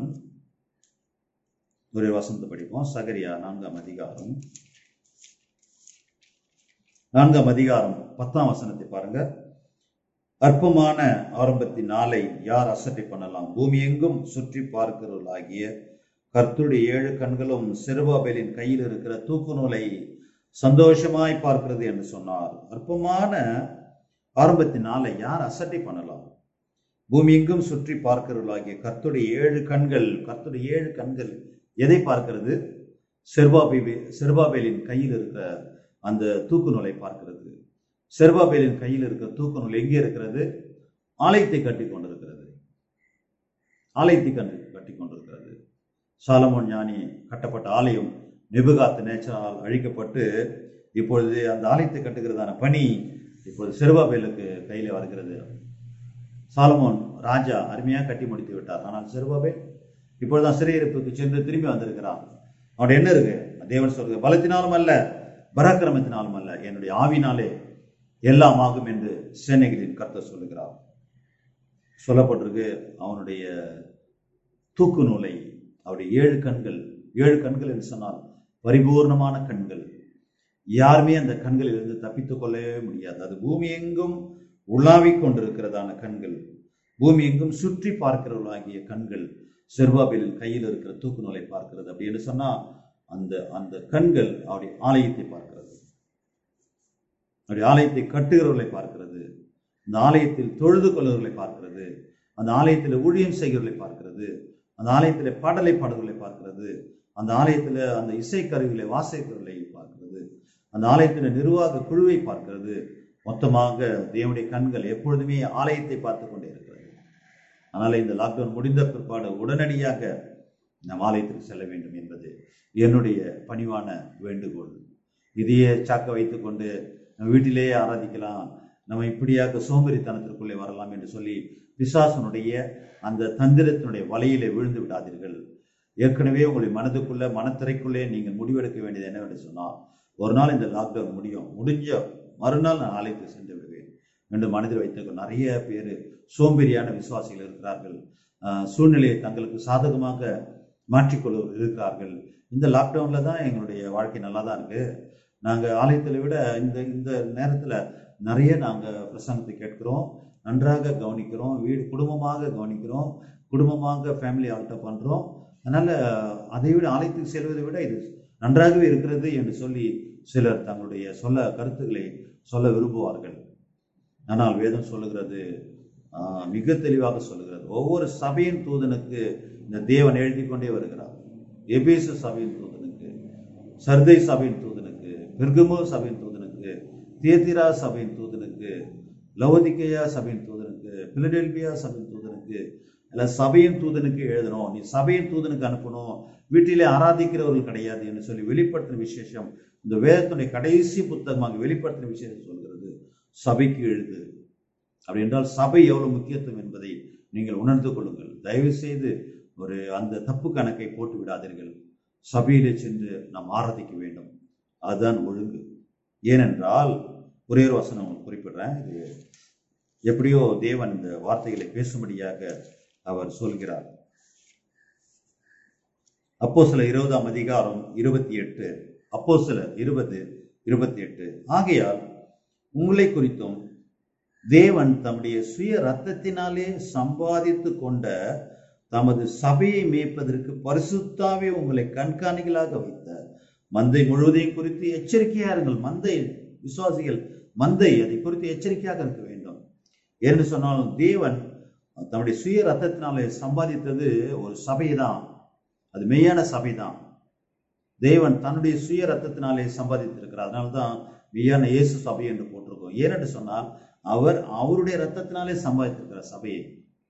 ஒரு வசனத்தை படிப்போம். சகரியா நான்காம் அதிகாரம் நான்காம் அதிகாரம் பத்தாம் வசனத்தை பாருங்க. அற்பமான ஆரம்பத்தின் நாளை யார் அசட்டை பண்ணலாம்? பூமி எங்கும் சுற்றி பார்க்கிறவர்களாகிய கர்த்தருடைய ஏழு கண்களும் செருபாபேலின் கையில் இருக்கிற தூக்கு நூலை சந்தோஷமாய் பார்க்கிறது என்று சொன்னார். அற்பமான ஆரம்பத்தின் நாளை யார் அசட்டை பண்ணலாம்? பூமி எங்கும் சுற்றி பார்க்கிறவர்களாகிய கர்த்தருடைய ஏழு கண்கள். கர்த்தருடைய ஏழு கண்கள் எதை பார்க்கிறது? செருபாபே செருபாபேலின் கையில் இருக்கிற அந்த தூக்கு நூலை பார்க்கிறது. செருபாபேலின் கையில் இருக்கிற தூக்கு நூல் எங்கே இருக்கிறது? ஆலயத்தை கட்டி கொண்டிருக்கிறது. ஆலயத்தை கண்டு கட்டி கொண்டிருக்கிறது. சாலமோன் ஞானி கட்டப்பட்ட ஆலயம் நேபுகாத்நேச்சரால் அழிக்கப்பட்டு இப்பொழுது அந்த ஆலயத்தை கட்டுகிறதான பணி இப்பொழுது செருபாபேலுக்கு கையில வருகிறது. சாலமோன் ராஜா அருமையாக கட்டி முடித்து விட்டார். ஆனால் செருபாபேல் இப்பொழுதுதான் சிறையிருப்புக்கு சென்று திரும்பி வந்திருக்கிறான். அவன் என்ன இருக்கு? தேவன் சொல்ற பலத்தினாலும் அல்ல, பராக்கிரமத்தினாலும் அல்ல, என்னுடைய ஆவினாலே எல்லாம் ஆகும் என்று சேனைகளின் கர்த்தர் சொல்லுகிறார். சொல்லப்பட்டிருக்கு அவனுடைய தூக்கு நூலை, அவருடைய ஏழு கண்கள். ஏழு கண்கள் என்று சொன்னால் பரிபூர்ணமான கண்கள். யாருமே அந்த கண்களில் இருந்து தப்பித்துக் கொள்ளவே முடியாது. அது பூமி எங்கும் உலாவிக் கொண்டிருக்கிறதான கண்கள், பூமி எங்கும் சுற்றி பார்க்கிறவர்களாகிய கண்கள் செருபாபேலின் கையில் இருக்கிற தூக்கு நூலை பார்க்கிறது. அப்படி என்று சொன்னா அந்த அந்த கண்கள் அவருடைய ஆலயத்தை பார்க்கிறது, அவருடைய ஆலயத்தை கட்டுகிறவர்களை பார்க்கிறது, அந்த ஆலயத்தில் தொழுது கொள்வர்களை பார்க்கிறது, அந்த ஆலயத்தில் ஊழியம் செய்கிறவர்களை பார்க்கிறது, அந்த ஆலயத்தில் பாடலை பாடுவர்களை பார்க்கிறது, அந்த ஆலயத்தில் அந்த இசை கருவிகளை வாசிக்கிறவர்களை பார்க்கிறது, அந்த ஆலயத்தில் நிர்வாக குழுவை பார்க்கிறது. மொத்தமாக தேவனுடைய கண்கள் எப்பொழுதுமே ஆலயத்தை பார்த்து கொண்டே இருக்கிறது. அதனால இந்த லாக்டவுன் முடிந்த பிற்பாடு உடனடியாக நம் ஆலயத்துக்கு செல்ல வேண்டும் என்பது என்னுடைய பணிவான வேண்டுகோள். இதையே சாக்க வைத்துக் கொண்டு நம்ம வீட்டிலேயே ஆராதிக்கலாம், நம்ம இப்படியாக சோம்பேறித்தனத்திற்குள்ளே வரலாம் என்று சொல்லி பிசாசனுடைய அந்த தந்திரத்தினுடைய வலையிலே விழுந்து விடாதீர்கள். ஏற்கனவே உங்களுடைய மனதுக்குள்ள மனத்திரைக்குள்ளே நீங்கள் முடிவெடுக்க வேண்டியது என்னவென்று சொன்னால், ஒரு நாள் இந்த லாக்டவுன் முடியும், முடிஞ்ச மறுநாள் நான் ஆலயத்துக்கு சென்று விடுவேன் என்று மனதில் வைத்த நிறைய பேர் சோம்பேறியான விசுவாசிகள் இருக்கிறார்கள். சூழ்நிலையை தங்களுக்கு சாதகமாக மாற்றிக்கொள்ள இருக்கிறார்கள். இந்த லாக்டவுன்ல தான் எங்களுடைய வாழ்க்கை நல்லா தான் இருக்கு, நாங்கள் ஆலயத்தில் விட இந்த இந்த நேரத்தில் நிறைய நாங்கள் பிரசங்கத்தை கேட்கிறோம், நன்றாக கவனிக்கிறோம், வீடு குடும்பமாக கவனிக்கிறோம், குடும்பமாக ஃபேமிலி ஆல்ட்ட பண்றோம். அதனால அதை விட ஆலயத்துக்கு செல்வதை விட இது நன்றாகவே இருக்கிறது என்று சொல்லி சிலர் தங்களுடைய சொல்ல கருத்துக்களை சொல்ல விரும்புவார்கள். ஆனால் வேதம் சொல்லுகிறது, மிக தெளிவாக சொல்லுகிறது, ஒவ்வொரு சபையின் தூதனுக்கு இந்த தேவன் எழுதி கொண்டே வருகிறார். எபேசு சபையின் தூதனுக்கு, சர்தை சபையின் தூதனுக்கு, பெர்கமு சபையின் தூதனுக்கு, தியத்திரா சபையின் தூதனுக்கு, லவோதிக்கேயா சபையின் தூதனுக்கு, பிலடெல்பியா சபையின் தூதனுக்கு, இல்ல சபையின் தூதனுக்கு எழுதணும். நீ சபையின் தூதனுக்கு அனுப்பணும், வீட்டிலே ஆராதிக்கிறவர்கள் கிடையாது என்று சொல்லி வெளிப்படுத்தின விசேஷம் இந்த வேதத்துடைய கடைசி புத்தகமாக வெளிப்படுத்தின விசேஷம் சொல்கிறது. சபைக்கு எழுது. அப்படி என்றால் சபை எவ்வளவு முக்கியத்துவம் என்பதை நீங்கள் உணர்ந்து கொள்ளுங்கள். தயவு செய்து ஒரு அந்த தப்பு கணக்கை போட்டு விடாதீர்கள். சபையிலே சென்று நாம் ஆராதிக்க வேண்டும், அதுதான் ஒழுங்கு. ஏனென்றால் ஒரே ஒரு வசனம் உங்களுக்கு குறிப்பிடுறேன். இது எப்படியோ தேவன் இந்த வார்த்தைகளை பேசும்படியாக அவர் சொல்கிறார். அப்போஸ்தலர் இருபதாம் அதிகாரம் இருபத்தி எட்டு அப்போஸ்தலர் இருபது இருபத்தி எட்டு ஆகையால் உங்களை குறித்தும் தேவன் தம்முடைய சுய ரத்தத்தினாலே சம்பாதித்து கொண்ட தமது சபையை மேய்ப்பதற்கு பரிசுத்தாவே உங்களை கண்காணிகளாக வைத்த மந்தை முழுவதையும் குறித்து எச்சரிக்கையா இருங்கள். மந்தை விசுவாசிகள் மந்தை அதை குறித்து எச்சரிக்கையாக இருக்க வேண்டும். என்று சொன்னாலும் தேவன் தம்முடைய சுய ரத்தத்தினாலே சம்பாதித்தது ஒரு சபை தான். அது மெய்யான சபை தான். தேவன் தன்னுடைய சுய ரத்தத்தினாலே சம்பாதித்திருக்கிறார். அதனால்தான் மெய்யான இயேசு சபை என்று போட்டிருக்கோம். ஏனென்று சொன்னால் அவர் அவருடைய ரத்தத்தினாலே சம்பாதித்திருக்கிறார் சபையை.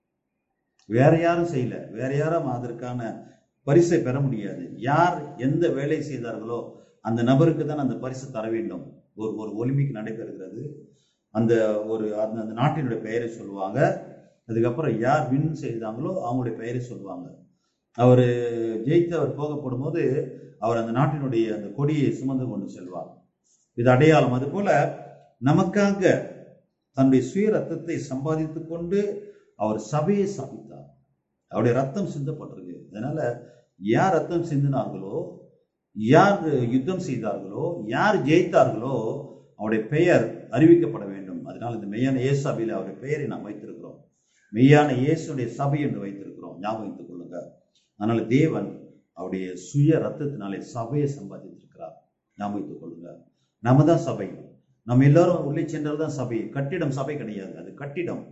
வேற யாரும் செய்யல, வேற யாரும் அதற்கான பரிசை பெற முடியாது. யார் எந்த வேலை செய்தார்களோ அந்த நபருக்கு தான் அந்த பரிசு தர வேண்டும். ஒரு ஒரு ஒலிம்பிக் நடைபெறுகிறது, அந்த ஒரு அந்த நாட்டினுடைய பெயரை சொல்லுவாங்க. அதுக்கப்புறம் யார் வின் செய்தாங்களோ அவங்களுடைய பெயரை சொல்லுவாங்க. அவர் ஜெயித்து அவர் போகப்படும் போது அவர் அந்த நாட்டினுடைய அந்த கொடியை சுமந்து கொண்டு செல்வார். இது அடையாளம். அது போல நமக்காக தன்னுடைய சுய ரத்தத்தை சம்பாதித்து கொண்டு அவர் சபையை ஸ்தாபித்தார். அவருடைய ரத்தம் சிந்தப்பட்டிருக்கு. அதனால யார் ரத்தம் சிந்தினார்களோ, யார் யுத்தம் செய்தார்களோ, யார் ஜெயித்தார்களோ அவருடைய பெயர் அறிவிக்கப்பட வேண்டும். அதனால இந்த மெய்யான இயேசு சபையில அவருடைய பெயரை நாம் வைத்திருக்கிறோம். மெய்யான இயேசுடைய சபை என்று வைத்திருக்கிறோம். ஞாபகம் வைத்துக் கொள்ளுங்க. அதனால தேவன் அவருடைய சுய ரத்தத்தினாலே சபையை சம்பாதித்திருக்கிறார். ஞாபகம் வைத்துக் கொள்ளுங்க. நம்ம தான் சபை. நம்ம எல்லாரும் உள்ளே சென்றது தான் சபை. கட்டிடம் சபை கிடையாது, அது கட்டிடம்.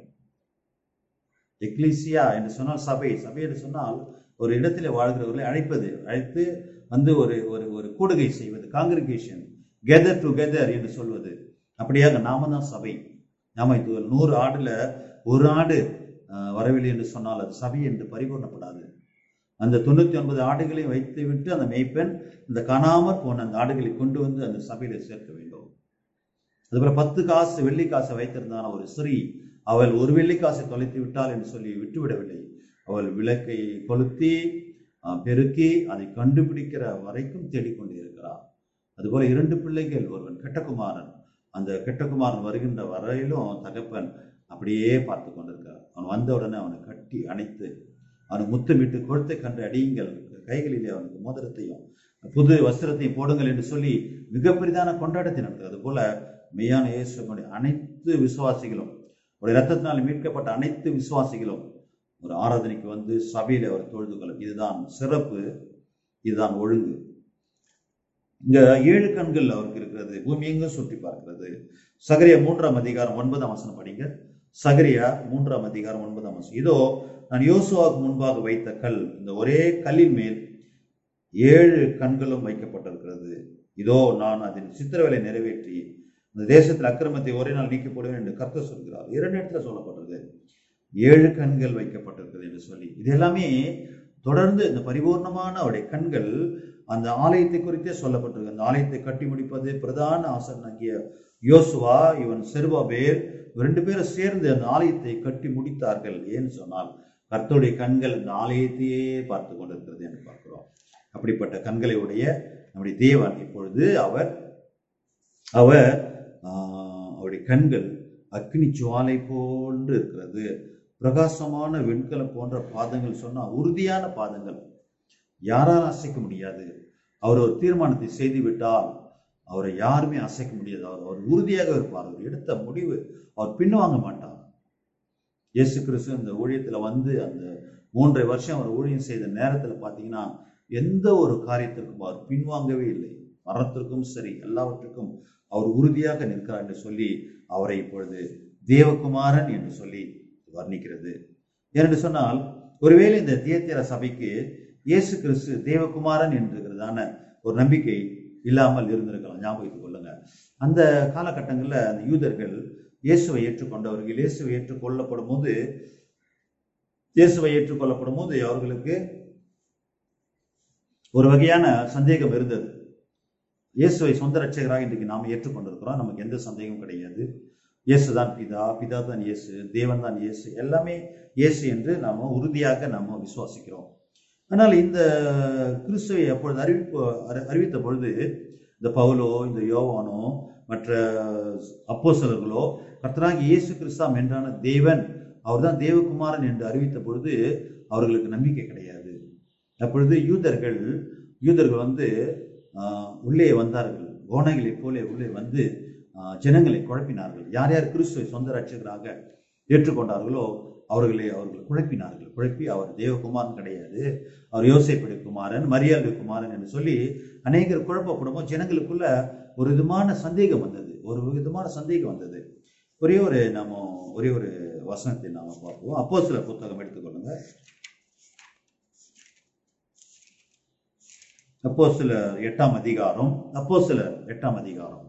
எக்லீசியா என்று சொன்னால் சபை. சபை என்று சொன்னால் ஒரு இடத்துல வாழ்கிறவர்களை அழைப்பது, அழைத்து வந்து ஒரு ஒரு கூடுகை செய்வது, காங்கிரிகேஷன், கெதர் டுகெதர் என்று சொல்வது. அப்படியாக நாம தான் சபை. நாம இது நூறு ஆடுல ஒரு ஆடு வரவில்லை என்று சொன்னால் அது சபை என்று பரிபூர்ணப்படாது. அந்த தொண்ணூத்தி ஒன்பது ஆடுகளை வைத்து விட்டு அந்த மேய்ப்பெண் இந்த காணாமற் போன அந்த ஆடுகளை கொண்டு வந்து அந்த சபையில சேர்க்க வேண்டும். அதுபோல பத்து காசு வெள்ளி காசை வைத்திருந்தான ஒரு ஸ்திரீ, அவள் ஒரு வெள்ளி காசை தொலைத்து விட்டாள் என்று சொல்லி விட்டுவிடவில்லை. அவள் விளக்கை கொளுத்தி பெருக்கி அதை கண்டுபிடிக்கிற வரைக்கும் தேடிக்கொண்டே இருக்கிறார். அதுபோல இரண்டு பிள்ளைகள், ஒருவன் கெட்டகுமாரன். அந்த கெட்டகுமாரன் வருகின்ற வரையிலும் தகப்பன் அப்படியே பார்த்து கொண்டிருக்கிறார். அவன் வந்த உடனே அவனை கட்டி அணைத்து அவனுக்கு முத்தமிட்டு கொழுத்தை கண்டு அடியுங்கள், கைகளிலே அவனுக்கு மோதிரத்தையும் புது வஸ்திரத்தையும் போடுங்கள் என்று சொல்லி மிகப்பெரிதான கொண்டாட்டத்தை நடத்துகிறது. அது போல மெய்யான இயேசுடைய அனைத்து விசுவாசிகளும், ஒரு இரத்தத்தினால் மீட்கப்பட்ட அனைத்து விசுவாசிகளும் ஒரு ஆராதனைக்கு வந்து சபையில அவர் தொழுது கொள்ளும். இதுதான் சிறப்பு, இதுதான் ஒழுங்கு. இங்க ஏழு கண்கள் அவருக்கு இருக்கிறது, பூமி எங்கும் சுற்றி பார்க்கிறது. சகரியா மூன்றாம் அதிகாரம் ஒன்பதாம் வசனம் படிங்க. சகரியா மூன்றாம் அதிகாரம் ஒன்பதாம் வசனம். இதோ நான் யோசுவாவுக்கு முன்பாக வைத்த கல், இந்த ஒரே கல்லின் மேல் ஏழு கண்களும் வைக்கப்பட்டிருக்கிறது. இதோ நான் அதன் சித்திரவேலை நிறைவேற்றி இந்த தேசத்தில் அக்கிரமத்தை ஒரே நாள் நீக்கி போடுவேன் என்று கர்த்தர் சொல்கிறார். இரண்டு இடத்துல சொல்லப்பட்டது ஏழு கண்கள் வைக்கப்பட்டிருக்கிறது என்று சொல்லி. இது எல்லாமே தொடர்ந்து இந்த பரிபூர்ணமான அவருடைய கண்கள் அந்த ஆலயத்தை குறித்தே சொல்லப்பட்டிருக்கு. அந்த ஆலயத்தை கட்டி முடிப்பது பிரதான ஆசாரியனாகிய யோசுவா, இவன் செருபாபேல், ரெண்டு பேரும் சேர்ந்து அந்த ஆலயத்தை கட்டி முடித்தார்கள். ஏன்னு சொன்னால் கர்த்தருடைய கண்கள் அந்த ஆலயத்தையே பார்த்து கொண்டிருக்கிறது என்று பார்க்கிறோம். அப்படிப்பட்ட கண்களை உடைய நம்முடைய தேவன் இப்பொழுது அவர் அவர் ஆஹ் அவருடைய கண்கள் அக்னி ஜுவாலை போன்று இருக்கிறது. பிரகாசமான வெண்கலம் போன்ற பாதங்கள் சொன்னா உறுதியான பாதங்கள், யாராலும் அசைக்க முடியாது. அவர் ஒரு தீர்மானத்தை செய்து விட்டால் அவரை யாருமே அசைக்க முடியாது. அவர் அவர் உறுதியாக இருப்பார். அவர் எடுத்த முடிவு அவர் பின்வாங்க மாட்டார். இயேசு கிறிஸ்து இந்த ஊழியத்துல வந்து அந்த மூன்றரை வருஷம் அவர் ஊழியம் செய்த நேரத்தில் பார்த்தீங்கன்னா எந்த ஒரு காரியத்திற்கும் அவர் பின்வாங்கவே இல்லை. மரணத்திற்கும் சரி எல்லாவற்றுக்கும் அவர் உறுதியாக நிற்கிறார் என்று சொல்லி அவரை இப்பொழுது தேவகுமாரன் என்று சொல்லி வர்ணிக்கிறது. ஏனென்று சொன்னால், ஒருவேளை இந்த தியத்தீரா சபைக்கு இயேசு கிறிஸ்து தேவகுமாரன் என்றுகிறதான ஒரு நம்பிக்கை இல்லாமல் இருந்திருக்கலாம். ஞாபகத்துக் கொள்ளுங்க, அந்த காலகட்டங்களில் அந்த யூதர்கள் இயேசுவை ஏற்றுக்கொண்டவர்கள் இயேசுவை ஏற்றுக்கொள்ளப்படும் போது இயேசுவை ஏற்றுக்கொள்ளப்படும் போது அவர்களுக்கு ஒரு வகையான சந்தேகம் இருந்தது. இயேசுவை சொந்த ரட்சகராக இன்றைக்கு நாம் ஏற்றுக்கொண்டிருக்கிறோம், நமக்கு எந்த சந்தேகமும் கிடையாது. இயேசு தான் பிதா, பிதா தான் இயேசு, தேவன் தான் இயேசு, எல்லாமே இயேசு என்று நாம் உறுதியாக நாம் விசுவாசிக்கிறோம். ஆனால் இந்த கிறிஸ்துவை அப்பொழுது அறிவிப்பு அறிவித்த பொழுது இந்த பவுலோ, இந்த யோவானோ, மற்ற அப்போஸ்தலர்களோ கர்த்தராகிய இயேசு கிறிஸ்தாம் என்றான தேவன், அவர் தான் தேவகுமாரன் என்று அறிவித்த பொழுது அவர்களுக்கு நம்பிக்கை கிடையாது. அப்பொழுது யூதர்கள் யூதர்கள் வந்து உள்ளே வந்தார்கள், ஓனைகளை போலே உள்ளே வந்து ஜனங்களை குழப்பினார்கள். யார் யார் கிறிஸ்துவை சொந்த ரட்சகராக ஏற்றுக்கொண்டார்களோ அவர்களை அவர்கள் குழப்பினார்கள். குழப்பி அவர் தேவகுமாரன் கிடையாது, அவர் யோசேப்புடைய குமாரன், மரியாளுடைய குமாரன் என்று சொல்லி அநேகர் குழப்பப்படும். ஜனங்களுக்குள்ள ஒரு விதமான சந்தேகம் வந்தது ஒரு விதமான சந்தேகம் வந்தது. ஒரே ஒரு நாம ஒரே ஒரு வசனத்தை நாம பார்ப்போம். அப்போஸ்தலர் புத்தகம் எடுத்துக்கொள்ளுங்க. அப்போஸ்தலர் எட்டாம் அதிகாரம் அப்போஸ்தலர் எட்டாம் அதிகாரம்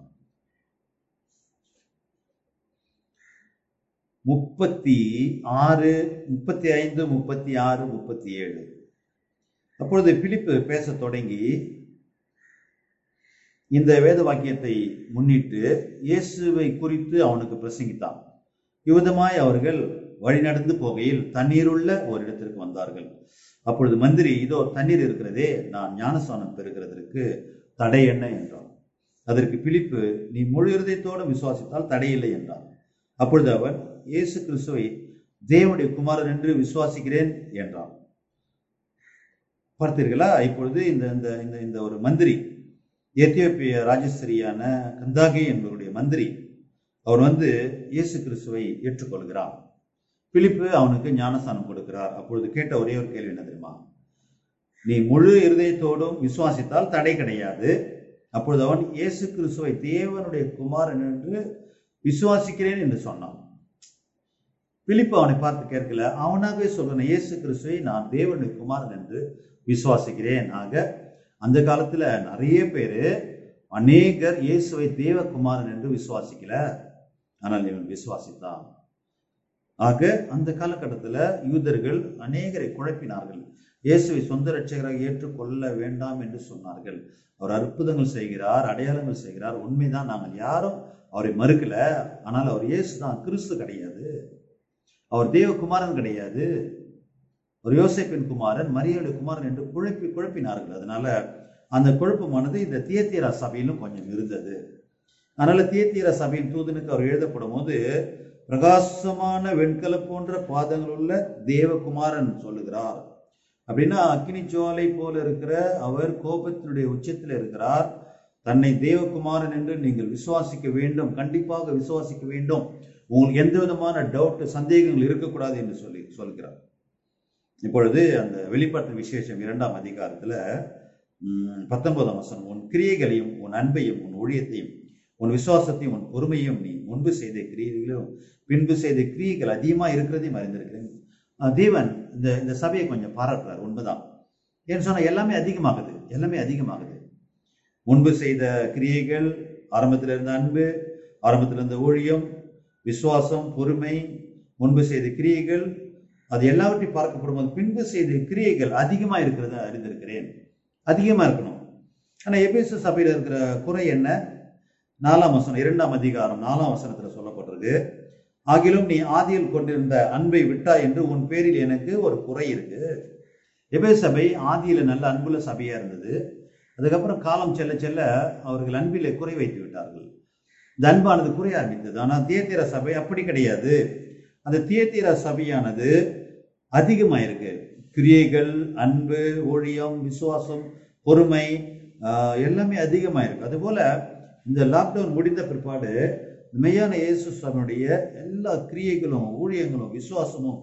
முப்பத்தி ஆறு முப்பத்தி ஐந்து முப்பத்தி ஆறு முப்பத்தி ஏழு. அப்பொழுது பிலிப்பு பேச தொடங்கி இந்த வேத வாக்கியத்தை முன்னிட்டு இயேசுவை குறித்து அவனுக்கு பிரசங்கித்தான். இவ்விதமாய் அவர்கள் வழிநடந்து போகையில் தண்ணீருள்ள ஒரு இடத்திற்கு வந்தார்கள். அப்பொழுது மந்திரி, இதோ தண்ணீர் இருக்கிறதே, நான் ஞானஸ்நானம் பெறுகிறதற்கு தடை என்ன என்றான். அதற்கு பிலிப்பு, நீ முழு இருதயத்தோடு விசுவாசித்தால் தடையில்லை என்றான். அப்பொழுது அவன், இயேசு கிறிஸ்துவை தேவனுடைய குமாரன் என்று விசுவாசிக்கிறேன் என்றான். பார்த்தீர்களா? இப்பொழுது இந்த இந்த இந்த ஒரு மந்திரி, எத்தியோப்பிய ராஜஸ்திரியான கந்தாகி என்பவருடைய மந்திரி, அவர் வந்து இயேசு கிறிஸ்துவை ஏற்றுக்கொள்கிறார். பிலிப்பு அவனுக்கு ஞானஸ்நானம் கொடுக்கிறார். அப்பொழுது கேட்ட ஒரே ஒரு கேள்வி என்ன தெரியுமா? நீ முழு இருதயத்தோடும் விசுவாசித்தால் தடை கிடையாது. அப்பொழுது அவன் இயேசு கிறிஸ்துவை தேவனுடைய குமாரன் என்று விசுவாசிக்கிறேன் என்று சொன்னான். பிலிப்பு அவனை பார்த்து கேட்கல, அவனாகவே சொல்றான், இயேசு கிறிஸ்துவை நான் தேவனுடைய குமாரன் என்று விசுவாசிக்கிறேன். ஆக அந்த காலத்துல நிறைய பேரு அநேகர் இயேசுவை தேவகுமாரன் என்று விசுவாசிக்கல, ஆனால் இவன் விசுவாசித்தான். ஆக அந்த காலகட்டத்துல யூதர்கள் அநேகரை குழப்பினார்கள். இயேசுவை சொந்த ரட்சகராக ஏற்றுக்கொள்ள வேண்டாம் என்று சொன்னார்கள். அவர் அற்புதங்கள் செய்கிறார், அடையாளங்கள் செய்கிறார், உண்மைதான், நாங்கள் யாரும் அவரை மறுக்கல. ஆனால் அவர் இயேசு தான், கிறிஸ்து கிடையாது, அவர் தேவகுமாரன் கிடையாது, ஒரு யோசேப்பின் குமாரன், மரியாளுடைய குமாரன் என்று குழப்பி குழப்பினார்கள். அதனால அந்த குழப்பமானது இந்த தியத்தீரா சபையிலும் கொஞ்சம் இருந்தது. அதனால தியத்தீரா சபையின் தூதனுக்கு அவர் எழுதப்படும் போது, பிரகாசமான வெண்கல போன்ற பாதங்கள் உள்ள தேவகுமாரன் சொல்லுகிறார். அப்படின்னா அக்கினி ஜுவாலை போல இருக்கிற அவர் கோபத்தினுடைய உச்சத்தில் இருக்கிறார். தன்னை தேவகுமாரன் என்று நீங்கள் விசுவாசிக்க வேண்டும், கண்டிப்பாக விசுவாசிக்க வேண்டும், உங்களுக்கு எந்த விதமான டவுட் சந்தேகங்கள் இருக்கக்கூடாது என்று சொல்லி சொல்கிறார். இப்பொழுது அந்த வெளிப்பாட்டின் விசேஷம் இரண்டாம் அதிகாரத்துல உம் பத்தொன்பதாம் வசனம், உன் கிரியைகளையும் உன் அன்பையும் உன் ஊழியத்தையும் உன் விசுவாசத்தையும் உன் பொறுமையும் நீ முன்பு செய்த கிரியைகளும் பின்பு செய்த கிரியைகள் அதிகமா இருக்கிறதையும் அறிந்திருக்கிறேன். தேவன் இந்த இந்த சபையை கொஞ்சம் பாராட்டுறார். உண்மைதான், ஏன்னு சொன்னா எல்லாமே அதிகமாகுது, எல்லாமே அதிகமாகுது. முன்பு செய்த கிரியைகள், ஆரம்பத்தில் இருந்த அன்பு, ஆரம்பத்தில் இருந்த ஊழியம், விசுவாசம், பொறுமை, முன்பு செய்த கிரியைகள், அது எல்லாவற்றையும் பார்க்கப்படும் போது பின்பு செய்த கிரியைகள் அதிகமா இருக்கிறத அறிந்திருக்கிறேன். அதிகமா இருக்கணும். ஆனா எபேசு சபையில இருக்கிற குறை என்ன? நாலாம் வசனம், இரண்டாம் அதிகாரம் நாலாம் வசனத்துல சொல்லப்பட்டிருக்கு, ஆகிலும் நீ ஆதியில் கொண்டிருந்த அன்பை விட்டா என்று உன் பேரில் எனக்கு ஒரு குறை இருக்கு. எபேசு சபை ஆதியில நல்ல அன்புள்ள சபையா இருந்தது. அதுக்கப்புறம் காலம் செல்ல செல்ல அவர்கள் அன்பிலே குறை வைத்து விட்டார்கள். இந்த அன்பானது குறைய ஆரம்பித்தது. ஆனா தியத்தீரா சபை அப்படி கிடையாது. அந்த தியத்தீரா சபையானது அதிகமாயிருக்கு. கிரியைகள், அன்பு, ஊழியம், விசுவாசம், பொறுமை எல்லாமே அதிகமாயிருக்கு. அதுபோல இந்த லாக்டவுன் முடிந்த பிற்பாடு மெய்யான இயேசு சுவாமியுடைய எல்லா கிரியைகளும், ஊழியங்களும், விசுவாசமும்,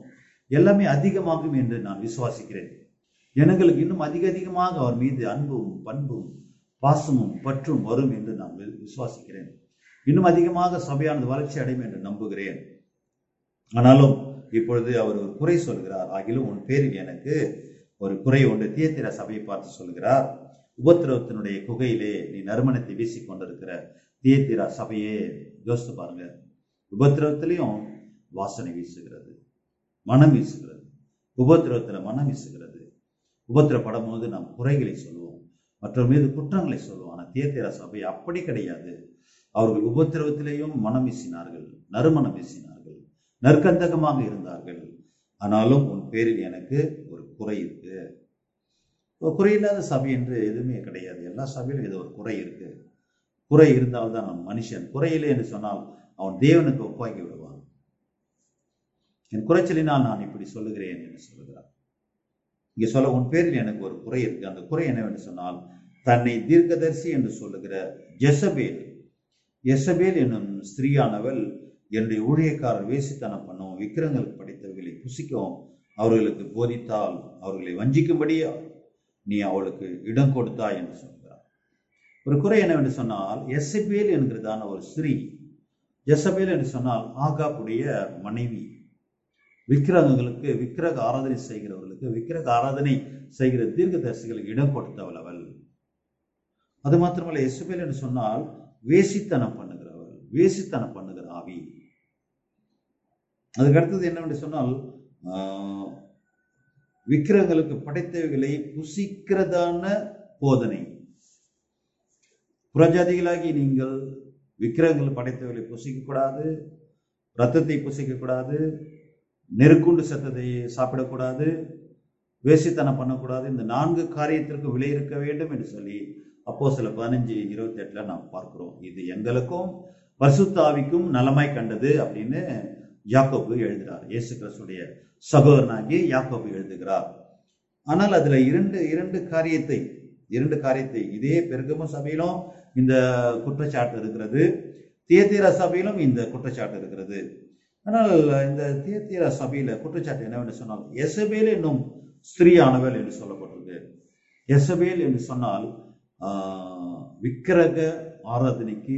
எல்லாமே அதிகமாகும் என்று நான் விசுவாசிக்கிறேன். ஜனங்களுக்கு இன்னும் அதிக அதிகமாக அவர் மீது அன்பும் பண்பும் பாசமும் பற்றும் வரும் என்று நான் விசுவாசிக்கிறேன். இன்னும் அதிகமாக சபையானது வளர்ச்சி அடையும் என்று நம்புகிறேன். ஆனாலும் இப்பொழுது அவர் ஒரு குறை சொல்கிறார். ஆகிலும் உன் பேரில் எனக்கு ஒரு குறை ஒன்று. தியத்திரா சபையை பார்த்து சொல்கிறார், உபத்திரவத்தினுடைய குகையிலே நீ நறுமணத்தை வீசி கொண்டிருக்கிற தியத்திரா சபையே யோசித்து பாருங்க. உபத்திரவத்திலையும் வாசனை வீசுகிறது, மனம் வீசுகிறது. உபத்திரவத்துல மனம் வீசுகிறது. உபத்திரப்படும் போது நாம் குறைகளை சொல்லுவோம், மற்றவர் மீது குற்றங்களை சொல்லுவோம். ஆனால் தியத்திரா சபை அப்படி கிடையாது. அவர்கள் உபத்திரவத்திலேயும் மனம் வீசினார்கள், நறுமணம் வீசினார்கள், நற்கந்தகமாக இருந்தார்கள். ஆனாலும் உன் பேரில் எனக்கு ஒரு குறை இருக்கு. குறையில்லாத சபை என்று எதுவுமே கிடையாது. எல்லா சபையிலும் ஏதோ ஒரு குறை இருக்கு. குறை இருந்தால்தான் அவன் மனுஷன். குறையிலே என்று சொன்னால் அவன் தேவனுக்கு ஒப்பாக்கி விடுவான். என் குறைச்சலினால் நான் இப்படி சொல்லுகிறேன் என்று சொல்லுகிறார். இங்க சொல்ல உன் பேரில் எனக்கு ஒரு குறை இருக்கு. அந்த குறை என்னவென்று சொன்னால், தன்னை தீர்க்கதரிசி என்று சொல்லுகிற ஜெசபேல் எசபேல் என்னும் ஸ்திரீயானவள் என்னுடைய ஊழியக்காரர் வேசித்தனம் பண்ணவும் விக்கிரங்களுக்கு படைத்தவர்களை புசிக்கவும் அவர்களுக்கு போதித்தால் அவர்களை வஞ்சிக்கும்படியா நீ அவளுக்கு இடம் கொடுத்தாய் என்று சொல்கிறார். ஒரு குறை என்னவென்று சொன்னால், எசபேல் என்கிறதான ஒரு ஸ்திரீ, எசபேல் என்று சொன்னால் ஆகாப்புடைய மனைவி, விக்கிரகங்களுக்கு விக்கிரக ஆராதனை செய்கிறவர்களுக்கு விக்கிரக ஆராதனை செய்கிற தீர்க்கதரிசிகளுக்கு இடம் கொடுத்தவள் அவள். அது மாத்திரமல்ல, எசபேல் என்று சொன்னால் வேசித்தனம் பண்ணுகிறவள், வேசித்தனம் பண்ணுகிற ஆவி. அதுக்கு அடுத்தது என்னவென்று சொன்னால், ஆஹ் விக்கிரகங்களுக்கு படைத்தவைகளை புசிக்கிறதான போதனை. புறஜாதிகளாகி நீங்கள் விக்கிரகங்கள் படைத்தவைகளை புசிக்க கூடாது, ரத்தத்தை புசிக்க கூடாது, நெருக்குண்டு சத்தத்தை சாப்பிடக்கூடாது, வேசித்தனம் பண்ணக்கூடாது. இந்த நான்கு காரியத்திற்கு விலை இருக்க வேண்டும் என்று சொல்லி அப்போஸ்தலர் பதினஞ்சு இருபத்தி எட்டுல நாம் பார்க்கிறோம். இது எங்களுக்கும் பரிசுத்த ஆவிக்கும் நலமாய் கண்டது அப்படின்னு யாக்கோபு எழுதுகிறார். இயேசு கிறிஸ்துடைய சகோதரனாகி யாக்கோபு எழுதுகிறார். ஆனால் அதுல இரண்டு இரண்டு காரியத்தை இரண்டு காரியத்தை இதே பெருகம சபையிலும் இந்த குற்றச்சாட்டு இருக்கிறது, தியத்தீரா சபையிலும் இந்த குற்றச்சாட்டு இருக்கிறது. ஆனால் இந்த தியத்தீரா சபையில குற்றச்சாட்டு என்னவென்று சொன்னால், எசபேல் என்னும் ஸ்திரீயானவள் என்று சொல்லப்பட்டிருக்கு. எசபேல் என்று சொன்னால் ஆஹ் விக்கிரக ஆராதனைக்கு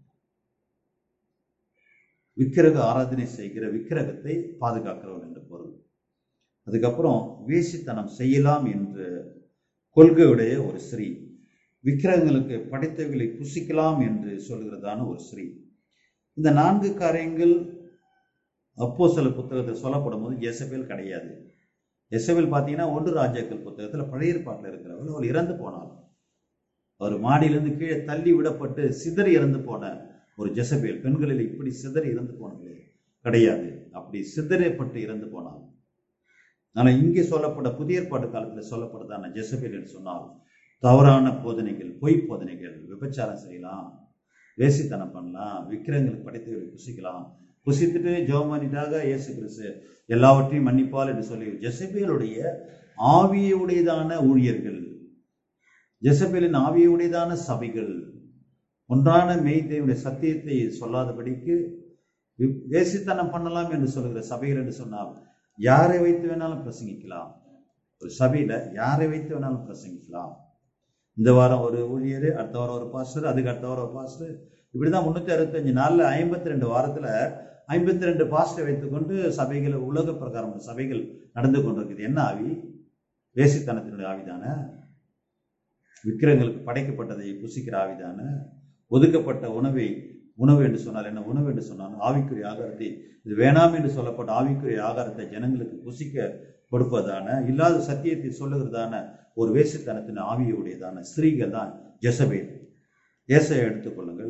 விக்கிரக ஆராதனை செய்கிற விக்கிரகத்தை பாதுகாக்கிறவன் என்று பொருள். அதுக்கப்புறம் வேசித்தனம் செய்யலாம் என்ற கொள்கையுடைய ஒரு ஸ்ரீ, விக்கிரகங்களுக்கு படைத்தவைகளை புசிக்கலாம் என்று சொல்கிறதான ஒரு ஸ்ரீ. இந்த நான்கு காரியங்கள் அப்போஸ்தலர் புத்தகத்தில் சொல்லப்படும் போது எசபேல் கிடையாது. எசபேல் பார்த்தீங்கன்னா ஒன்று ராஜாக்கள் புத்தகத்தில் பழைய ஏற்பாட்டில் இருக்கிறவள். அவள் இறந்து போனாள். அவர் மாடியிலிருந்து கீழே தள்ளி விடப்பட்டு சிதறி இறந்து போன ஒரு ஜெசபேல். பெண்களில் இப்படி சிதறி இறந்து போனது கிடையாது. அப்படி சிதறப்பட்டு இறந்து போனாள். ஆனால் இங்கே சொல்லப்பட்ட புதிய ஏற்பாட்டு காலத்தில் சொல்லப்படுறதான ஜெசபேல் என்று சொன்னால், தவறான போதனைகள், பொய் போதனைகள், விபச்சாரம் செய்யலாம், வேசித்தனம் பண்ணலாம், விக்கிரகங்களுக்கு படைத்தவர்களை புசிக்கலாம், புசித்துட்டு ஜெபமணிட்டாக இயேசு கிறிஸ்து எல்லாவற்றையும் மன்னிப்பால் என்று சொல்லி ஜெசபேலுடைய ஆவியுடையதான ஊழியர்கள், ஜெசபேலின் ஆவியுடையதான சபைகள் ஒன்றான மெய்தேவனுடைய சத்தியத்தை சொல்லாதபடிக்கு வேசித்தனம் பண்ணலாம் என்று சொல்லுகிற சபைகள் என்று சொன்னால், யாரை வைத்து வேணாலும் பிரசங்கிக்கலாம். ஒரு சபையில யாரை வைத்து வேணாலும் பிரசங்கிக்கலாம். இந்த வாரம் ஒரு ஊழியர், அடுத்த வாரம் ஒரு பாஸ்டர், அதுக்கு அடுத்த வாரம் ஒரு பாஸ்டர், இப்படிதான் முன்னூத்தி அறுபத்தி அஞ்சு நாள்ல ஐம்பத்தி ரெண்டு வாரத்துல ஐம்பத்தி ரெண்டு பாஸ்டரை வைத்துக்கொண்டு சபைகள், உலக பிரகாரம் சபைகள் நடந்து கொண்டிருக்குது. என்ன ஆவி? வேசித்தனத்தினுடைய ஆவிதான, விக்கிரகங்களுக்கு படைக்கப்பட்டதை புசிக்கிற ஆவிதான, ஒதுக்கப்பட்ட உணவை உணவு என்று சொன்னால் என்ன? உணவு என்று சொன்னால் ஆவிக்குரிய ஆகாரத்தை, இது வேணாம் என்று சொல்லப்பட்ட ஆவிக்குரிய ஆகாரத்தை ஜனங்களுக்கு புசிக்க கொடுப்பதான, இல்லாத சத்தியத்தை சொல்லுகிறதான ஒரு வேசித்தனத்தின் ஆவியுடையதான ஸ்திரீகள் தான் ஜெசபேல். ஏசாயா எடுத்துக்கொள்ளுங்கள்.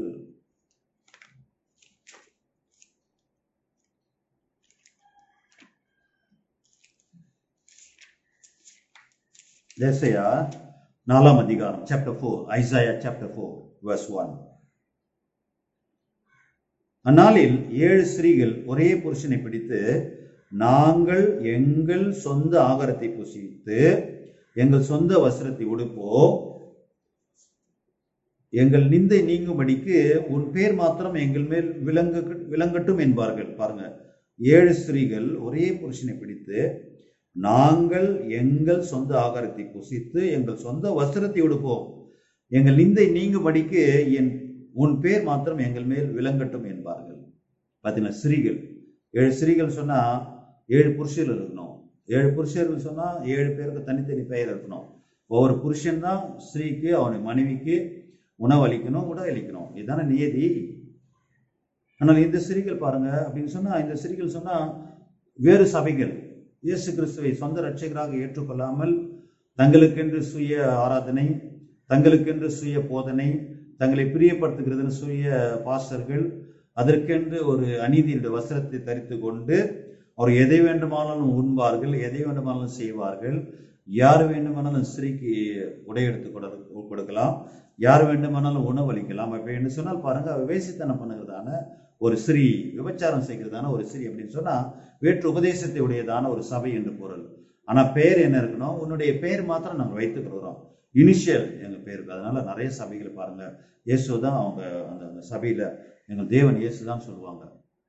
ஏசாயா நாலாம் அதிகாரம், chapter four, Isaiah chapter four verse one. அந்நாளில் ஏழு ஸ்திரீகள் ஒரே புருஷனை பிடித்து, நாங்கள் எங்கள் சொந்த ஆகாரத்தை புசித்து எங்கள் சொந்த வஸ்திரத்தை உடுப்போம், எங்கள் நிந்தை நீங்கும்படிக்கு உன் பேர் மாத்திரம் எங்கள் மேல் விளங்க விளங்கட்டும் என்பார்கள். பாருங்க, ஏழு ஸ்திரீகள் ஒரே புருஷனை பிடித்து, நாங்கள் எங்கள் சொந்த ஆகாரத்தை புசித்து எங்கள் சொந்த வஸ்திரத்தை உடுப்போம், எங்கள் நிந்தை நீங்கும்படிக்கு என் உன் பேர் மாத்திரம் எங்கள் மேல் விளங்கட்டும் என்பார்கள். பார்த்தீங்கன்னா, ஸ்திரீகள் ஏழு ஸ்திரீகள் சொன்னா ஏழு புருஷர்கள் இருக்கணும். ஏழு புருஷர்கள் சொன்னா ஏழு பேருக்கு தனித்தனி பெயர் இருக்கணும். ஒவ்வொரு புருஷன் தான் ஸ்திரீக்கு அவனுடைய மனைவிக்கு உணவு அளிக்கணும், உடை அளிக்கணும். இதுதானே நியதி. ஆனால் இந்த ஸ்திரீகள் பாருங்க அப்படின்னு சொன்னா, இந்த ஸ்திரீகள் சொன்னா வேறு சபைகள் இயேசு கிறிஸ்துவை சொந்த ரட்சகராக ஏற்றுக்கொள்ளாமல் தங்களுக்கென்று சுய ஆராதனை, தங்களுக்கென்று சுய போதனை, தங்களை பிரியப்படுத்துகிறதுன்னு சுய பாஸ்டர்கள், அதற்கென்று ஒரு அநீதியுடைய வஸ்திரத்தை தரித்து கொண்டு அவர் எதை வேண்டுமானாலும் உண்பார்கள், எதை வேண்டுமானாலும் செய்வார்கள். யார் வேண்டுமானாலும் ஸ்திரீக்கு உடை எடுத்து கொடுக்கலாம், யார் வேண்டுமானாலும் உணவளிக்கலாம். அப்படின்னு சொன்னால் பாருங்க, வேசித்தனம் பண்ணுகிறதான ஒரு ஸ்திரீ, விபச்சாரம் செய்கிறதான ஒரு ஸ்திரீ அப்படின்னு சொன்னா வேற்று உபதேசத்தை உடையதான ஒரு சபை என்று பொருள். ஆனா பெயர் என்ன இருக்கணும்? உன்னுடைய பெயர் மாத்திரம் நாங்கள் வைத்துக் கொள்கிறோம், இனிஷியல் எங்க பேருக்கு. அதனால நிறைய சபைகள் பாருங்க, இயேசுதான் அவங்க அந்த அந்த சபையில எங்கள் தேவன் இயேசுதான் சொல்லுவாங்க,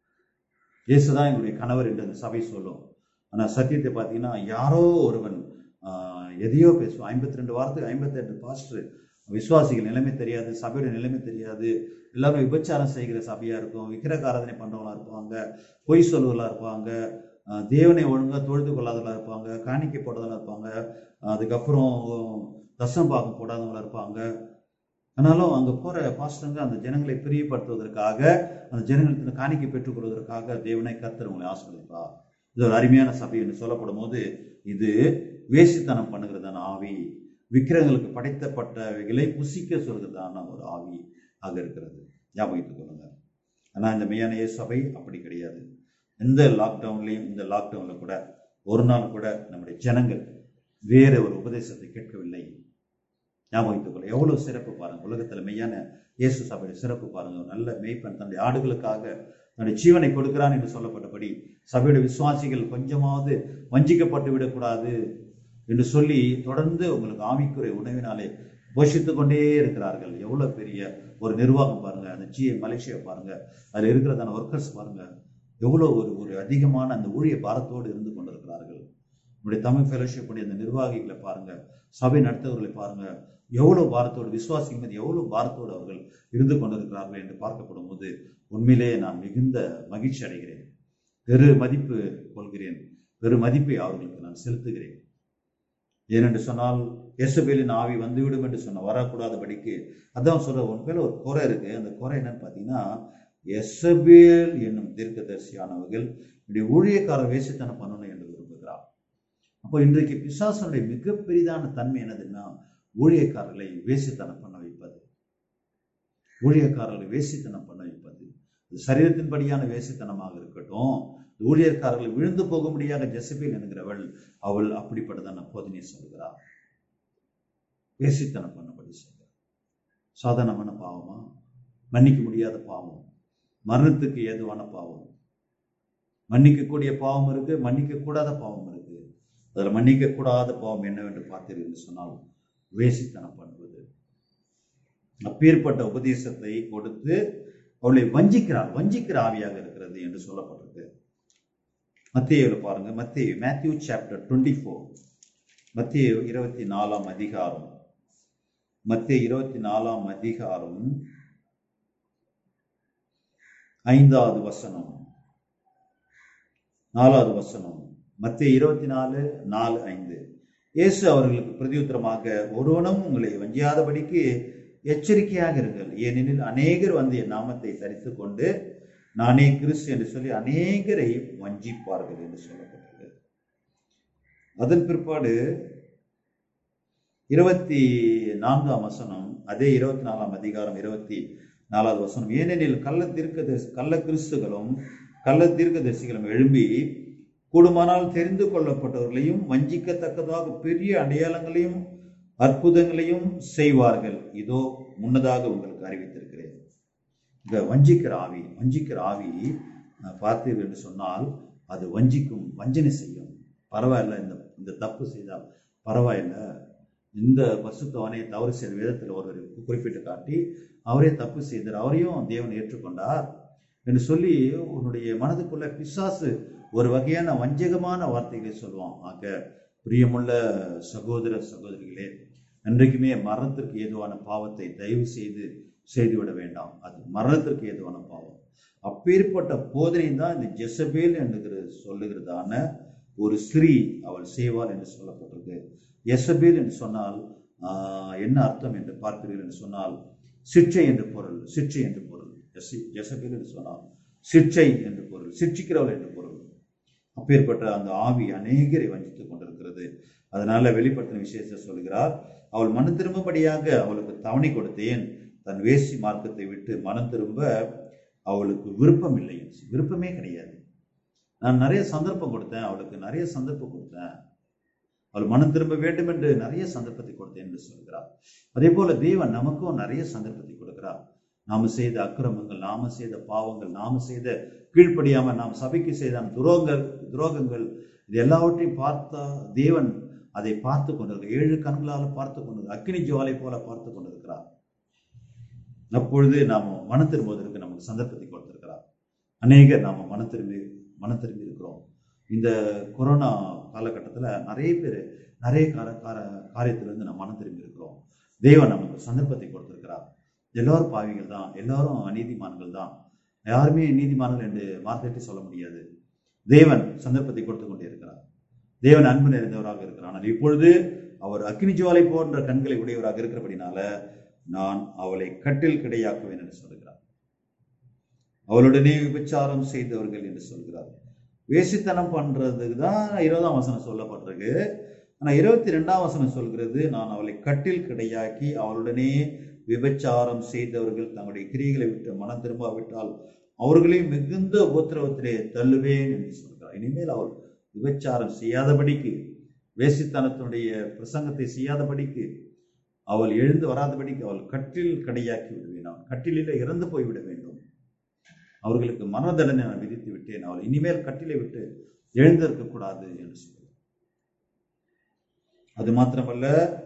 இயேசுதான் எங்களுடைய கணவர் என்று அந்த சபை சொல்லும். ஆனா சத்தியத்தை பார்த்தீங்கன்னா யாரோ ஒருவன் ஆஹ் எதையோ பேசுவான். ஐம்பத்தி ரெண்டு வாரத்துக்கு ஐம்பத்தி ரெண்டு பாஸ்டர், விசுவாசிகள் நிலைமை தெரியாது, சபையோட நிலைமை தெரியாது, எல்லாரும் விபச்சாரம் செய்கிற சபையா இருக்கும், விக்கிரக ஆராதனை பண்றவங்களா இருப்பாங்க, பொய் சொல்லுவர்களா இருப்பாங்க, தேவனை ஒழுங்கா தொழுது கொள்ளாதவங்களா இருப்பாங்க, காணிக்கை போடாதவங்களா இருப்பாங்க, அதுக்கப்புறம் தசம் பாகம் போடாதவங்களா இருப்பாங்க. ஆனாலும் அங்க போற பாஸ்டருங்க அந்த ஜனங்களை பிரியப்படுத்துவதற்காக, அந்த ஜனங்களுக்கு காணிக்கை பெற்றுக் கொள்வதற்காக தேவனை கர்த்தர் உங்களை ஆசீர்வதிப்பா. இது ஒரு அருமையான சபை என்று சொல்லப்படும் போது இது வேசித்தனம் பண்ணுகிறதான ஆவி, விக்கிரகங்களுக்கு படைத்தப்பட்டவைகளை புசிக்க சொல்கிறதான ஒரு ஆவி ஆக இருக்கிறது. ஞாபகத்துக் கொள்ளுங்க. ஆனா இந்த மெய்யான இயேசு சபை அப்படி கிடையாது. எந்த லாக்டவுன்லையும், இந்த லாக்டவுன்ல கூட ஒரு நாள் கூட நம்முடைய ஜனங்கள் வேற ஒரு உபதேசத்தை கேட்கவில்லை. ஞாபகத்துக் கொள்ள எவ்வளவு சிறப்பு பாருங்க. உலகத்துல மெய்யான இயேசு சபையுடைய சிறப்பு பாருங்க. நல்ல மெய்ப்பன் தன்னுடைய ஆடுகளுக்காக தன்னுடைய ஜீவனை கொடுக்கிறான் என்று சொல்லப்பட்டபடி சபையுடைய விசுவாசிகள் கொஞ்சமாவது வஞ்சிக்கப்பட்டு விடக்கூடாது என்று சொல்லி தொடர்ந்து உங்களுக்கு ஆவிக்குரிய உணவினாலே போஷித்துக் கொண்டே இருக்கிறார்கள். எவ்வளவு பெரிய ஒரு நிர்வாகம் பாருங்க. அந்த ஜிஏ மலேசியா பாருங்க, அதுல இருக்கிறதான ஒர்க்கர்ஸ் பாருங்க, எவ்வளவு ஒரு ஒரு அதிகமான அந்த ஊழிய பாரத்தோடு இருந்து கொண்டிருக்கிறார்கள். நம்முடைய தமிழ் ஃபெலோஷிப் உடைய அந்த நிர்வாகிகளை பாருங்க, சபை நடத்தவர்களை பாருங்க, எவ்வளவு பாரத்தோடு, விசுவாசிகள் மீது எவ்வளவு பாரத்தோடு அவர்கள் இருந்து கொண்டிருக்கிறார்கள் என்று பார்க்கப்படும் போது உண்மையிலே நான் மிகுந்த மகிழ்ச்சி அடைகிறேன், பெரு மதிப்பு கொள்கிறேன், பெரு மதிப்பை அவர்களுக்கு நான் செலுத்துகிறேன். ஏனென்று சொன்னால் எசபேலின் ஆவி வந்துவிடும் என்று சொன்ன வரக்கூடாதபடிக்கு அதான் சொல்ற. உன் பேர்ல ஒரு குறை இருக்கு. அந்த குறை என்னன்னு பாத்தீங்கன்னா, எசபேல் என்னும் தீர்க்கதரிசியானவர்கள் இப்படி ஊழியக்காரர் வேசித்தனம் பண்ணணும் என்று விரும்புகிறார். அப்போ இன்றைக்கு பிசாசனுடைய மிக பெரிதான தன்மை என்னதுன்னா, ஊழியக்காரர்களை வேசித்தனம் பண்ண வைப்பது, ஊழியக்காரர்களை வேசித்தனம் பண்ண வைப்பது. இது சரீரத்தின்படியான வேசித்தனமாக இருக்கட்டும், ஊழியக்காரர்கள் விழுந்து போகும்படியாக ஜெசபேல் என்கிறவள் அவள் அப்படிப்பட்டதான போதனை சொல்கிறார். வேசித்தனம் பண்ணபடி சொல்கிறார். சாதாரணமான பாவமா? மன்னிக்க முடியாத பாவம், மரணத்துக்கு ஏதுவான பாவம். மன்னிக்கக்கூடிய பாவம் இருக்கு, மன்னிக்க கூடாத பாவம் இருக்கு. அதுல மன்னிக்க கூடாத பாவம் என்னவென்று பார்த்தீர்கள் என்று சொன்னால் வேசித்தனம் பண்ணுவது. அப்பேற்பட்ட உபதேசத்தை கொடுத்து அவளை வஞ்சிக்கிறார், வஞ்சிக்கிற ஆவியாக இருக்கிறது என்று சொல்லப்பட்டிருக்கு. மத்தேயுல பாருங்க, மத்தேயு மேத்யூ சாப்டர் டுவெண்ட்டி ஃபோர், மத்தேயு இருபத்தி நாலாம் அதிகாரம், மத்தேயு இருபத்தி நாலாம் அதிகாரம் ஐந்தாவது வசனம், நாலாவது வசனம். மத்தேயு இருபத்தி நாலு நாலு ஐந்து. இயேசு அவர்களுக்கு பிரதியுத்தரமாக, ஒருவனும் உங்களை வஞ்சியாதபடிக்கு எச்சரிக்கையாக இருங்கள், ஏனெனில் அநேகர் வந்து என் நாமத்தை தரித்துக் கொண்டு நானே கிறிஸ்து என்று சொல்லி அநேகரை வஞ்சிப்பார்கள் என்று சொல்லப்பட்டது. அதன் பிற்பாடு இருபத்தி நான்காம் வசனம், அதே இருபத்தி நாலாம் அதிகாரம் இருபத்தி நாலாவது வசனம். ஏனெனில் கள்ள தீர்க்க கள்ள கிறிஸ்துகளும் கள்ள தீர்க்கதரிசிகளும் எழும்பி கூடுமானால் தெரிந்து கொள்ளப்பட்டவர்களையும் வஞ்சிக்கத்தக்கதாக பெரிய அடையாளங்களையும் அற்புதங்களையும் செய்வார்கள். இதோ முன்னதாக உங்களுக்கு அறிவித்திருக்கிறேன். இந்த வஞ்சிக்கிற ஆவி, வஞ்சிக்கிற ஆவி பார்த்தீர்கள் என்று சொன்னால் அது வஞ்சிக்கும், வஞ்சனை செய்யும். பரவாயில்ல, இந்த இந்த தப்பு செய்தால் பரவாயில்ல, இந்த பசுத்தவனை தவறு செய்த வேதத்தில் ஒருவர் குறிப்பிட்டு காட்டி அவரே தப்பு செய்தார், அவரையும் தேவன் ஏற்றுக்கொண்டார் என்று சொல்லி உன்னுடைய மனதுக்குள்ள பிசாசு ஒரு வகையான வஞ்சகமான வார்த்தைகளை சொல்லுவான். ஆக பிரியமுள்ள சகோதர சகோதரிகளே, இன்றைக்குமே மரணத்திற்கு ஏதுவான பாவத்தை தயவு செய்து செய்துவிட வேண்டாம். அது மரணத்திற்கு ஏதுவான பாவம். அப்பேற்பட்ட போதனை தான் இந்த ஜெசபேல் என்று சொல்லுகிறதான ஒரு ஸ்திரீ அவள் செய்வாள் என்று சொல்லப்பட்டிருக்கு. எசபேல் என்று சொன்னால் ஆஹ் என்ன அர்த்தம் என்று பார்க்கிறீர்கள் என்று சொன்னால் சிற்றை என்று பொருள். சிற்றை என்று பொருள். ஜெசபேல் என்று சொன்னால் சிற்றை என்று பொருள், சிற்சிக்கிறவள் என்று பொருள். அப்பேற்பட்ட அந்த ஆவி அநேகரை வஞ்சித்துக் கொண்டிருக்கிறது. அதனால வெளிப்படுத்தின விஷயத்தை சொல்கிறார். அவள் மனம் திரும்பபடியாக அவளுக்கு தவணை கொடுத்தேன், தன் வேசி மார்க்கத்தை விட்டு மனம் திரும்ப அவளுக்கு விருப்பம் இல்லை. விருப்பமே கிடையாது. நான் நிறைய சந்தர்ப்பம் கொடுத்தேன், அவளுக்கு நிறைய சந்தர்ப்பம் கொடுத்தேன், அவள் மனம் திரும்ப வேண்டும் என்று நிறைய சந்தர்ப்பத்தை கொடுத்தேன் என்று சொல்கிறார். அதே போல தேவன் நமக்கும் நிறைய சந்தர்ப்பத்தை கொடுக்கிறார். நாம செய்த அக்கிரமங்கள், நாம செய்த பாவங்கள், நாம செய்த கீழ்ப்படியாம நாம் சபைக்கு செய்த துரோகங்கள் துரோகங்கள் இது எல்லாவற்றையும் பார்த்தா தேவன் அதை பார்த்து கொண்டிருக்கிறார். ஏழு கண்களால் பார்த்து கொண்டிருக்கிறார். அக்கினி ஜுவாலை போல பார்த்து கொண்டிருக்கிறார். அப்பொழுது நாம் மனம் திரும்புவதற்கு நமக்கு சந்தர்ப்பத்தை கொடுத்திருக்கிறார். அநேகர் நாம மனம் திரும்பி மனம் திரும்பி இருக்கிறோம். இந்த கொரோனா காலகட்டத்தில் நிறைய பேர் நிறைய கார கார காரியத்திலிருந்து நம்ம மனம் திரும்பி இருக்கிறோம். தேவன் நமக்கு சந்தர்ப்பத்தை கொடுத்திருக்கிறார். எல்லாரும் பாவிகள் தான், எல்லாரும் அநீதிமான்கள் தான், யாருமே நீதிமான்கள் என்று வார்த்தையை சொல்ல முடியாது. தேவன் சந்தர்ப்பத்தை கொடுத்து கொண்டே இருக்கிறார். தேவன் அன்பு நிறைந்தவராக இருக்கிறார். ஆனால் இப்பொழுது அவர் அக்கினி ஜுவாலை போன்ற கண்களை உடையவராக இருக்கிறபடினால நான் அவளை கட்டில் கிடையாக்குவேன் என்று சொல்கிறார். அவளுடனே விபச்சாரம் செய்தவர்கள் என்று சொல்கிறார். வேசித்தனம் பண்றதுக்கு தான் இருபதாம் வசனம் சொல்லப்பட்டிருக்கு. ஆனா இருபத்தி ரெண்டாம் வசனம் சொல்கிறது, நான் அவளை கட்டில் கிடையாக்கி அவளுடனே விபச்சாரம் செய்தவர்கள் தங்களுடைய கிரியைகளை விட்டு மனம் திரும்பாவிட்டால் அவர்களையும் மிகுந்த உபத்திரவத்திலே தள்ளுவேன் என்று சொல்கிறார். இனிமேல் அவள் விபச்சாரம் செய்யாதபடிக்கு, வேசித்தனத்தினுடைய பிரசங்கத்தை செய்யாதபடிக்கு, அவள் எழுந்து வராதபடிக்கு அவள் கட்டில் கடையாக்கி விடுவேன். அவள் கட்டிலில இறந்து போய்விட வேண்டும். அவர்களுக்கு மரண தண்டனை நான் விதித்து விட்டேன். அவள் இனிமேல் கட்டிலை விட்டு எழுந்திருக்க கூடாது என்று சொல்கிறார். அது மாத்திரமல்ல,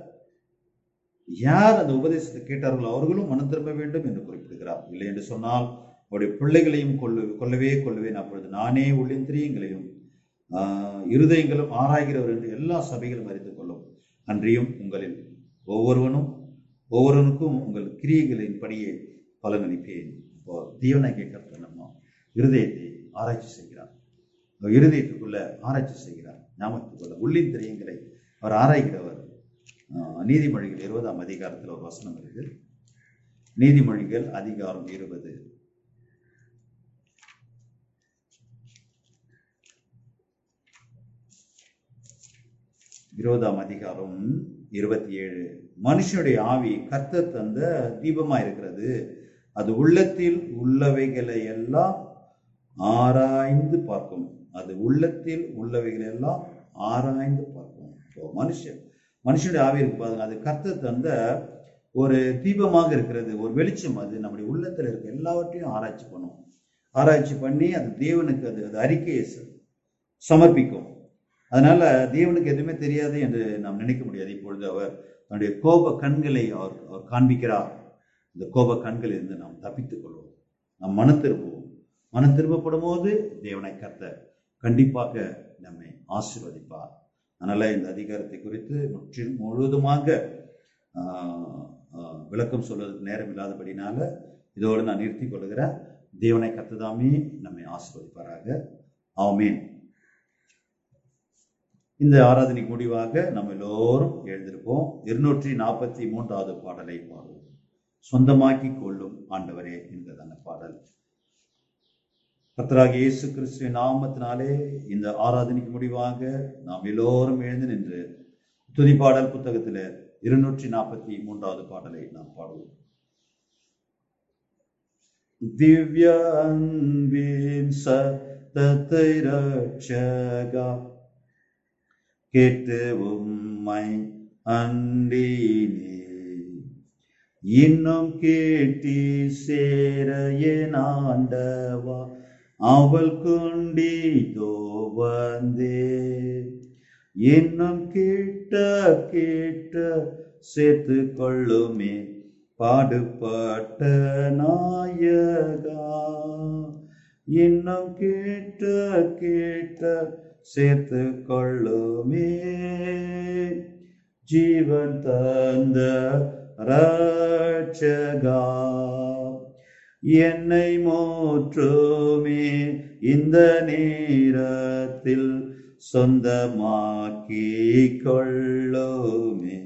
யார் அந்த உபதேசத்தை கேட்டார்களோ அவர்களும் மனம் திரும்ப வேண்டும் என்று குறிப்பிடுகிறார். இல்லை என்று சொன்னால் அவருடைய பிள்ளைகளையும் கொள்ளு கொல்லவே கொள்ளுவேன். அப்பொழுது நானே உள்ளிந்திரியங்களையும் ஆஹ் இருதயங்களும் ஆராய்கிறவர் என்று எல்லா சபைகளும் அறிந்து கொள்ளும். அன்றியும் உங்களில் ஒவ்வொருவனும் ஒவ்வொருவனுக்கும் உங்கள் கிரியைகளின் படியே பலனளிப்பேன். இப்போ தீவனாகிய கர்த்தர் நம்ம இருதயத்தை ஆராய்ச்சி செய்கிறார். இருதயத்துக்குள்ள ஆராய்ச்சி செய்கிறார். ஞாபகத்துக்குள்ள உள்ளிந்திரியங்களை அவர் ஆராய்கிறவர். நீதிமொழிகள் இருபதாம் அதிகாரத்தில் ஒரு வசனம் இருக்கு. நீதிமொழிகள் அதிகாரம் இருபது இருபதாம் அதிகாரம் இருபத்தி ஏழு. மனுஷனுடைய ஆவி கர்த்தர் தந்த தீபமா இருக்கிறது, அது உள்ளத்தில் உள்ளவைகளை எல்லாம் ஆராய்ந்து பார்க்கும். அது உள்ளத்தில் உள்ளவைகளை எல்லாம் ஆராய்ந்து பார்க்கும். மனுஷன் மனுஷனுடைய ஆவி இருக்கு பாருங்க, அது கர்த்தர் தந்த ஒரு தீபமாக இருக்கிறது, ஒரு வெளிச்சம். அது நம்முடைய உள்ளத்துல இருக்க எல்லாவற்றையும் ஆராய்ச்சி பண்ணும். ஆராய்ச்சி பண்ணி அது தேவனுக்கு அது அது அறிக்கையை சமர்ப்பிக்கும். அதனால தேவனுக்கு எதுவுமே தெரியாது என்று நாம் நினைக்க முடியாது. இப்பொழுது அவர் தன்னுடைய கோப கண்களை அவர் அவர் காண்பிக்கிறார். இந்த கோப கண்களில் இருந்து நாம் தப்பித்துக் கொள்வோம். நாம் மனம் திரும்புவோம். மனம் திரும்பப்படும் போது தேவனை கர்த்தர் கண்டிப்பாக நம்மை ஆசீர்வதிப்பார். அதனால இந்த அதிகாரத்தை குறித்து முற்றிலும் முழுவதுமாக ஆஹ் விளக்கம் சொல்வதற்கு நேரம் இல்லாதபடினால இதோடு நான் நிறுத்தி கொள்கிறேன். தேவனை கர்த்ததாமே நம்மை ஆசீர்வதிப்பாராக. ஆமீன். இந்த ஆராதனைக்கு முடிவாக நம்ம எல்லோரும் எழுந்திருப்போம். இருநூற்றி நாற்பத்தி மூன்றாவது பாடலை பாடுவோம். சொந்தமாக்கி கொள்ளும் ஆண்டவரே என்கிறதான பாடல். கர்த்தராகிய இயேசு கிறிஸ்துவின் நாமத்தினாலே இந்த ஆராதனைக்கு முடிவாக நாம் எல்லோரும் எழுந்து நின்று துதிப்பாடல் புத்தகத்துல இருநூற்றி நாற்பத்தி மூன்றாவது பாடலை நாம் பாடுவோம். திவ்ய அன்பின் சத்தத்தை ரட்சகா கேட்டு உம்மை அண்டினே, இன்னும் கேட்டி சேர என் ஆண்டவா அவள் கொண்டிதோ வந்தே, இன்னும் கேட்ட கேட்ட சேர்த்து கொள்ளுமே பாடுபட்ட நாயகா, இன்னும் கேட்ட கேட்ட சேர்த்து கொள்ளுமே. ஜீவன் தந்த ரட்சகா, என்னை மோற்றுமே இந்த நேரத்தில் சொந்தமாக்கி கொள்ளுமே.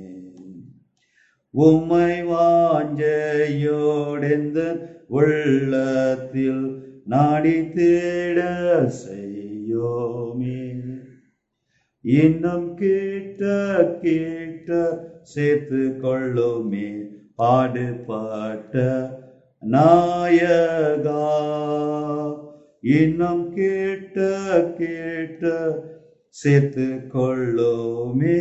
உம்மை வாஞ்சையோடெந்த உள்ளத்தில் நாடி தேட செய்யோமே. இன்னும் கேட்ட கேட்ட சேர்த்து கொள்ளுமே. பாடுபட்ட நாயகா, இன்னும் கேட்ட கேட்ட சேர்த்து கொள்ளுமே.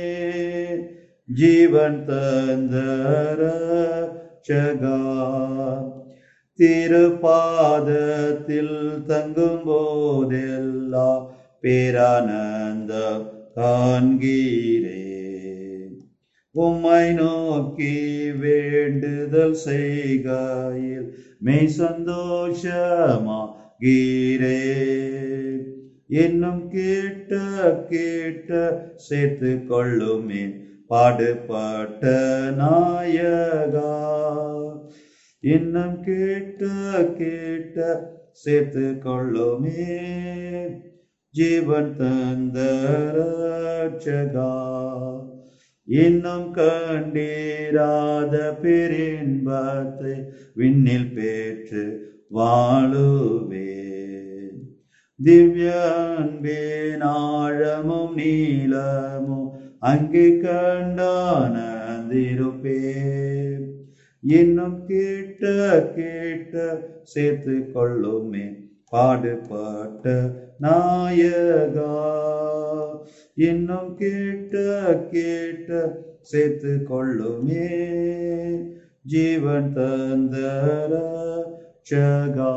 ஜீவன் தந்த ரட்சகா, திருப்பாதத்தில் தங்கும் போதெல்லா பேரானந்தம் காண்கிறேன். உம்மை நோக்கி வேண்டுதல் செய்கையில் மெய் சந்தோஷமாகிறேன். இன்னும் கேட்ட கேட்ட சேர்த்து கொள்ளுமே. பாடுபட்ட நாயகா, இன்னும் கேட்ட கேட்ட சேர்த்து கொள்ளுமே. ஜீவன் தந்த ரட்சகா, இன்னும் கண்டீராத பெரின்பத்தை விண்ணில் பெற்று வாழுவேன். திவ்ய அன்பின் ஆழமும் நீளமும் அங்கே கண்டானந்திருப்பேன். இன்னும் கேட்ட கேட்ட சேர்த்து கொள்ளுமே. பாடுபட்ட நாயகா, இன்னும் கேட்ட கேட்ட சேர்த்து கொள்ளுமே. ஜீவன் தந்த ரட்சகா.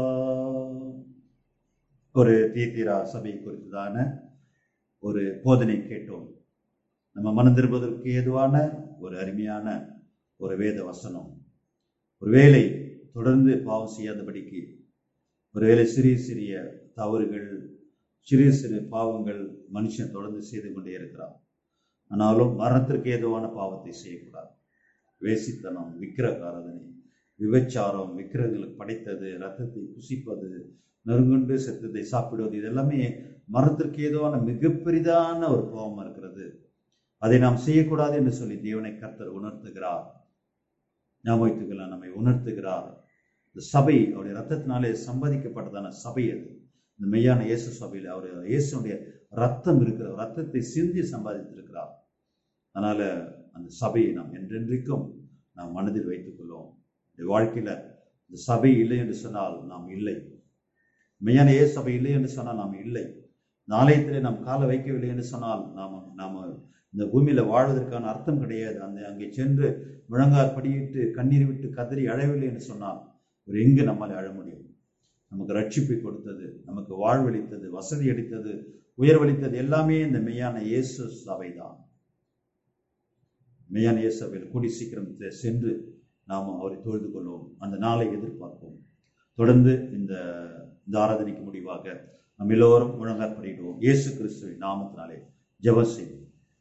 ஒரு தீத்திரா சபை குறித்ததான ஒரு போதனை கேட்டோம். நம்ம மனம் திரும்புவதற்கு ஏதுவான ஒரு அருமையான ஒரு வேத வசனம். ஒருவேளை தொடர்ந்து பாவம் செய்யாதபடிக்கு, ஒருவேளை சிறிய சிறிய தவறுகள், சிறிய சிறிய பாவங்கள் மனுஷன் தொடர்ந்து செய்து கொண்டே இருக்கிறான். ஆனாலும் மரணத்திற்கு ஏதுவான பாவத்தை செய்யக்கூடாது. வேசித்தனம், விக்கிரகாராதனை, விபச்சாரம், விக்கிரகங்களுக்கு படைத்தது, ரத்தத்தை புசிப்பது, நறுங்குண்டு செத்ததை சாப்பிடுவது, இதெல்லாமே மரணத்திற்கு ஏதுவான மிகப்பெரிதான ஒரு பாவம் இருக்கிறது. அதை நாம் செய்யக்கூடாது என்று சொல்லி தேவனை கர்த்தர் உணர்த்துகிறார். ஞாபகத்துக்கெல்லாம் நம்மை உணர்த்துகிறார். இந்த சபை அவருடைய ரத்தத்தினாலே சம்பாதிக்கப்பட்டதான சபை அது. இந்த மெய்யான இயேசு சபையில் அவர் இயேசுடைய ரத்தம் இருக்கிற ரத்தத்தை சிந்தி சம்பாதித்திருக்கிறார். அதனால அந்த சபையை நாம் என்றென்றைக்கும் நாம் மனதில் வைத்துக் கொள்வோம். இந்த வாழ்க்கையில இந்த சபை இல்லை என்று சொன்னால் நாம் இல்லை. மெய்யான இயேசு சபை இல்லை என்று சொன்னால் நாம் இல்லை. இந்த ஆலயத்திலே நாம் காலை வைக்கவில்லை என்று சொன்னால் நாம நாம இந்த பூமியில வாழ்வதற்கான அர்த்தம் கிடையாது. அந்த அங்கே சென்று முழங்கால் படியிட்டு கண்ணீர் விட்டு கதறி அழவில்லை என்று சொன்னால் ஒரு எங்கு நம்மால் அழ முடியும்? நமக்கு ரட்சிப்பை கொடுத்தது, நமக்கு வாழ்வளித்தது, வசதி அளித்தது, உயர்வளித்தது எல்லாமே இந்த மெய்யான இயேசு சபை தான். மெய்யான இயேசு சபையில் கூடி சீக்கிரம் சென்று நாம் அவரை தொழுது கொள்வோம். அந்த நாளை எதிர்பார்ப்போம். தொடர்ந்து இந்த இந்த ஆராதனைக்கு முடிவாக நம்ம எல்லோரும் முழங்கால் படிடுவோம். இயேசு கிறிஸ்துவின் நாமத்தினாலே ஜெபம் செய்வோம்.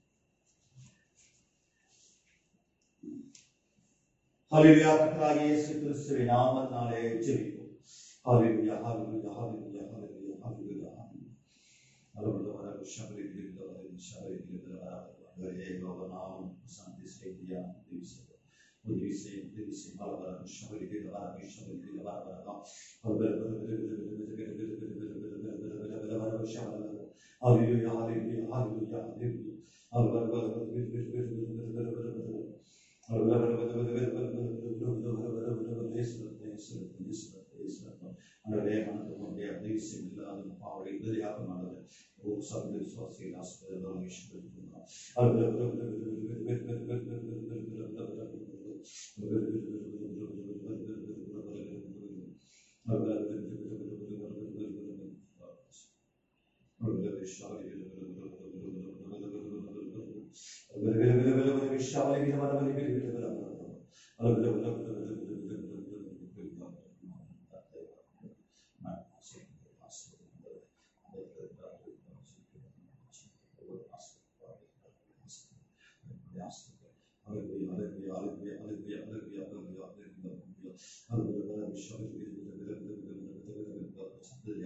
ஹல்லேலூயா. கர்த்தராகிய இயேசு கிறிஸ்துவின் நாமத்தினாலே ஜெபிப்போம். ஹல்லேலூயா, ஹல்லேலூயா, ஹல்லேலூயா, ஹல்லேலூயா, ஹல்லேலூயா. ஹல்லேலூயா, ஷபரிலில்லா, ஷபரிலில்லா. அவரே நாமம் சாந்தி செய்தியா திவிசே. உதிவிசே, திவிசே, ஹல்லேலூயா, ஷபரிலில்லா, ஷபரிலில்லா. ஹல்லேலூயா, ஹல்லேலூயா, ஹல்லேலூயா, ஹல்லேலூயா.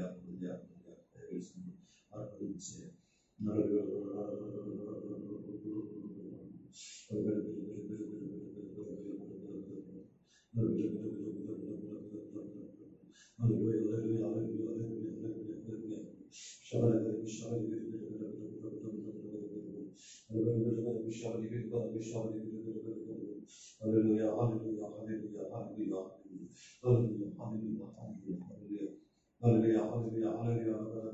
Hallelujah, hallelujah, hallelujah, hallelujah. Hallelujah, hallelujah, hallelujah, hallelujah. Hallelujah, hallelujah, hallelujah.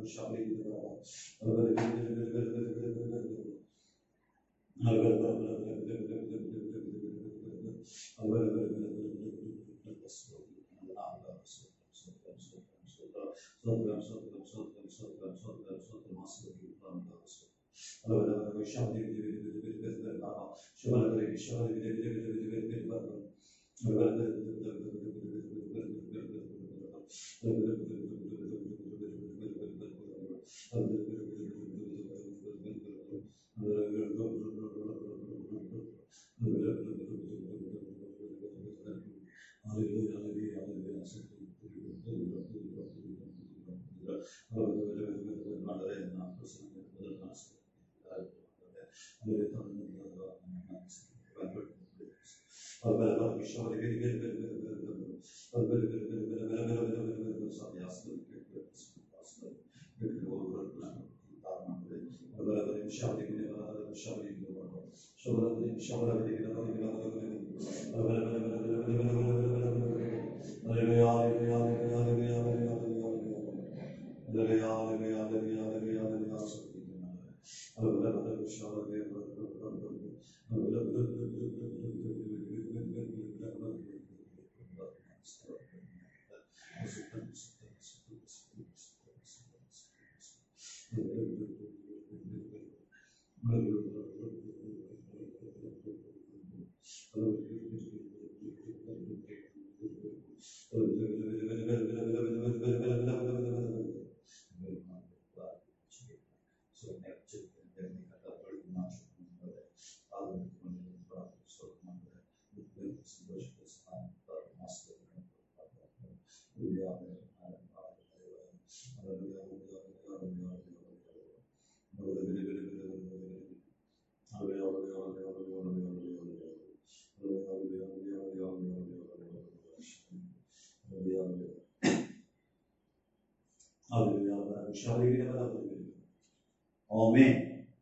Amen.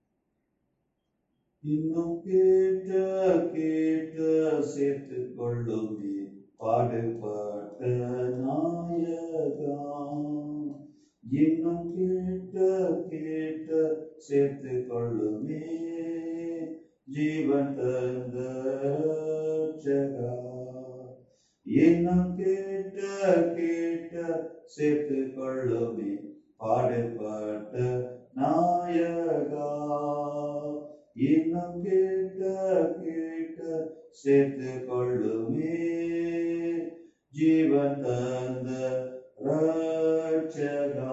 இன்னும் கேட்ட கேட்ட சேர்த்துக் கொள்ளுமே பாடுபட்ட நாயகா. இன்னும் கேட்ட கேட்ட சேர்த்துக் கொள்ளுமே ஜீவன் தந்த ரட்சகா. இன்னும் கேட்ட கேட்ட சேர்த்துக் கொள்ளுமே பாடுபட்ட நாயகா. இன்னும் கேட்ட கேட்ட சேர்த்துக் கொள்ளுமே ஜீவன் தந்த ரட்சகா.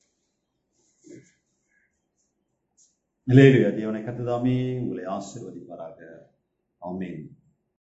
நிலையிலே தேவனை கர்த்தர் தாமே உங்களை ஆசீர்வதிப்பார்.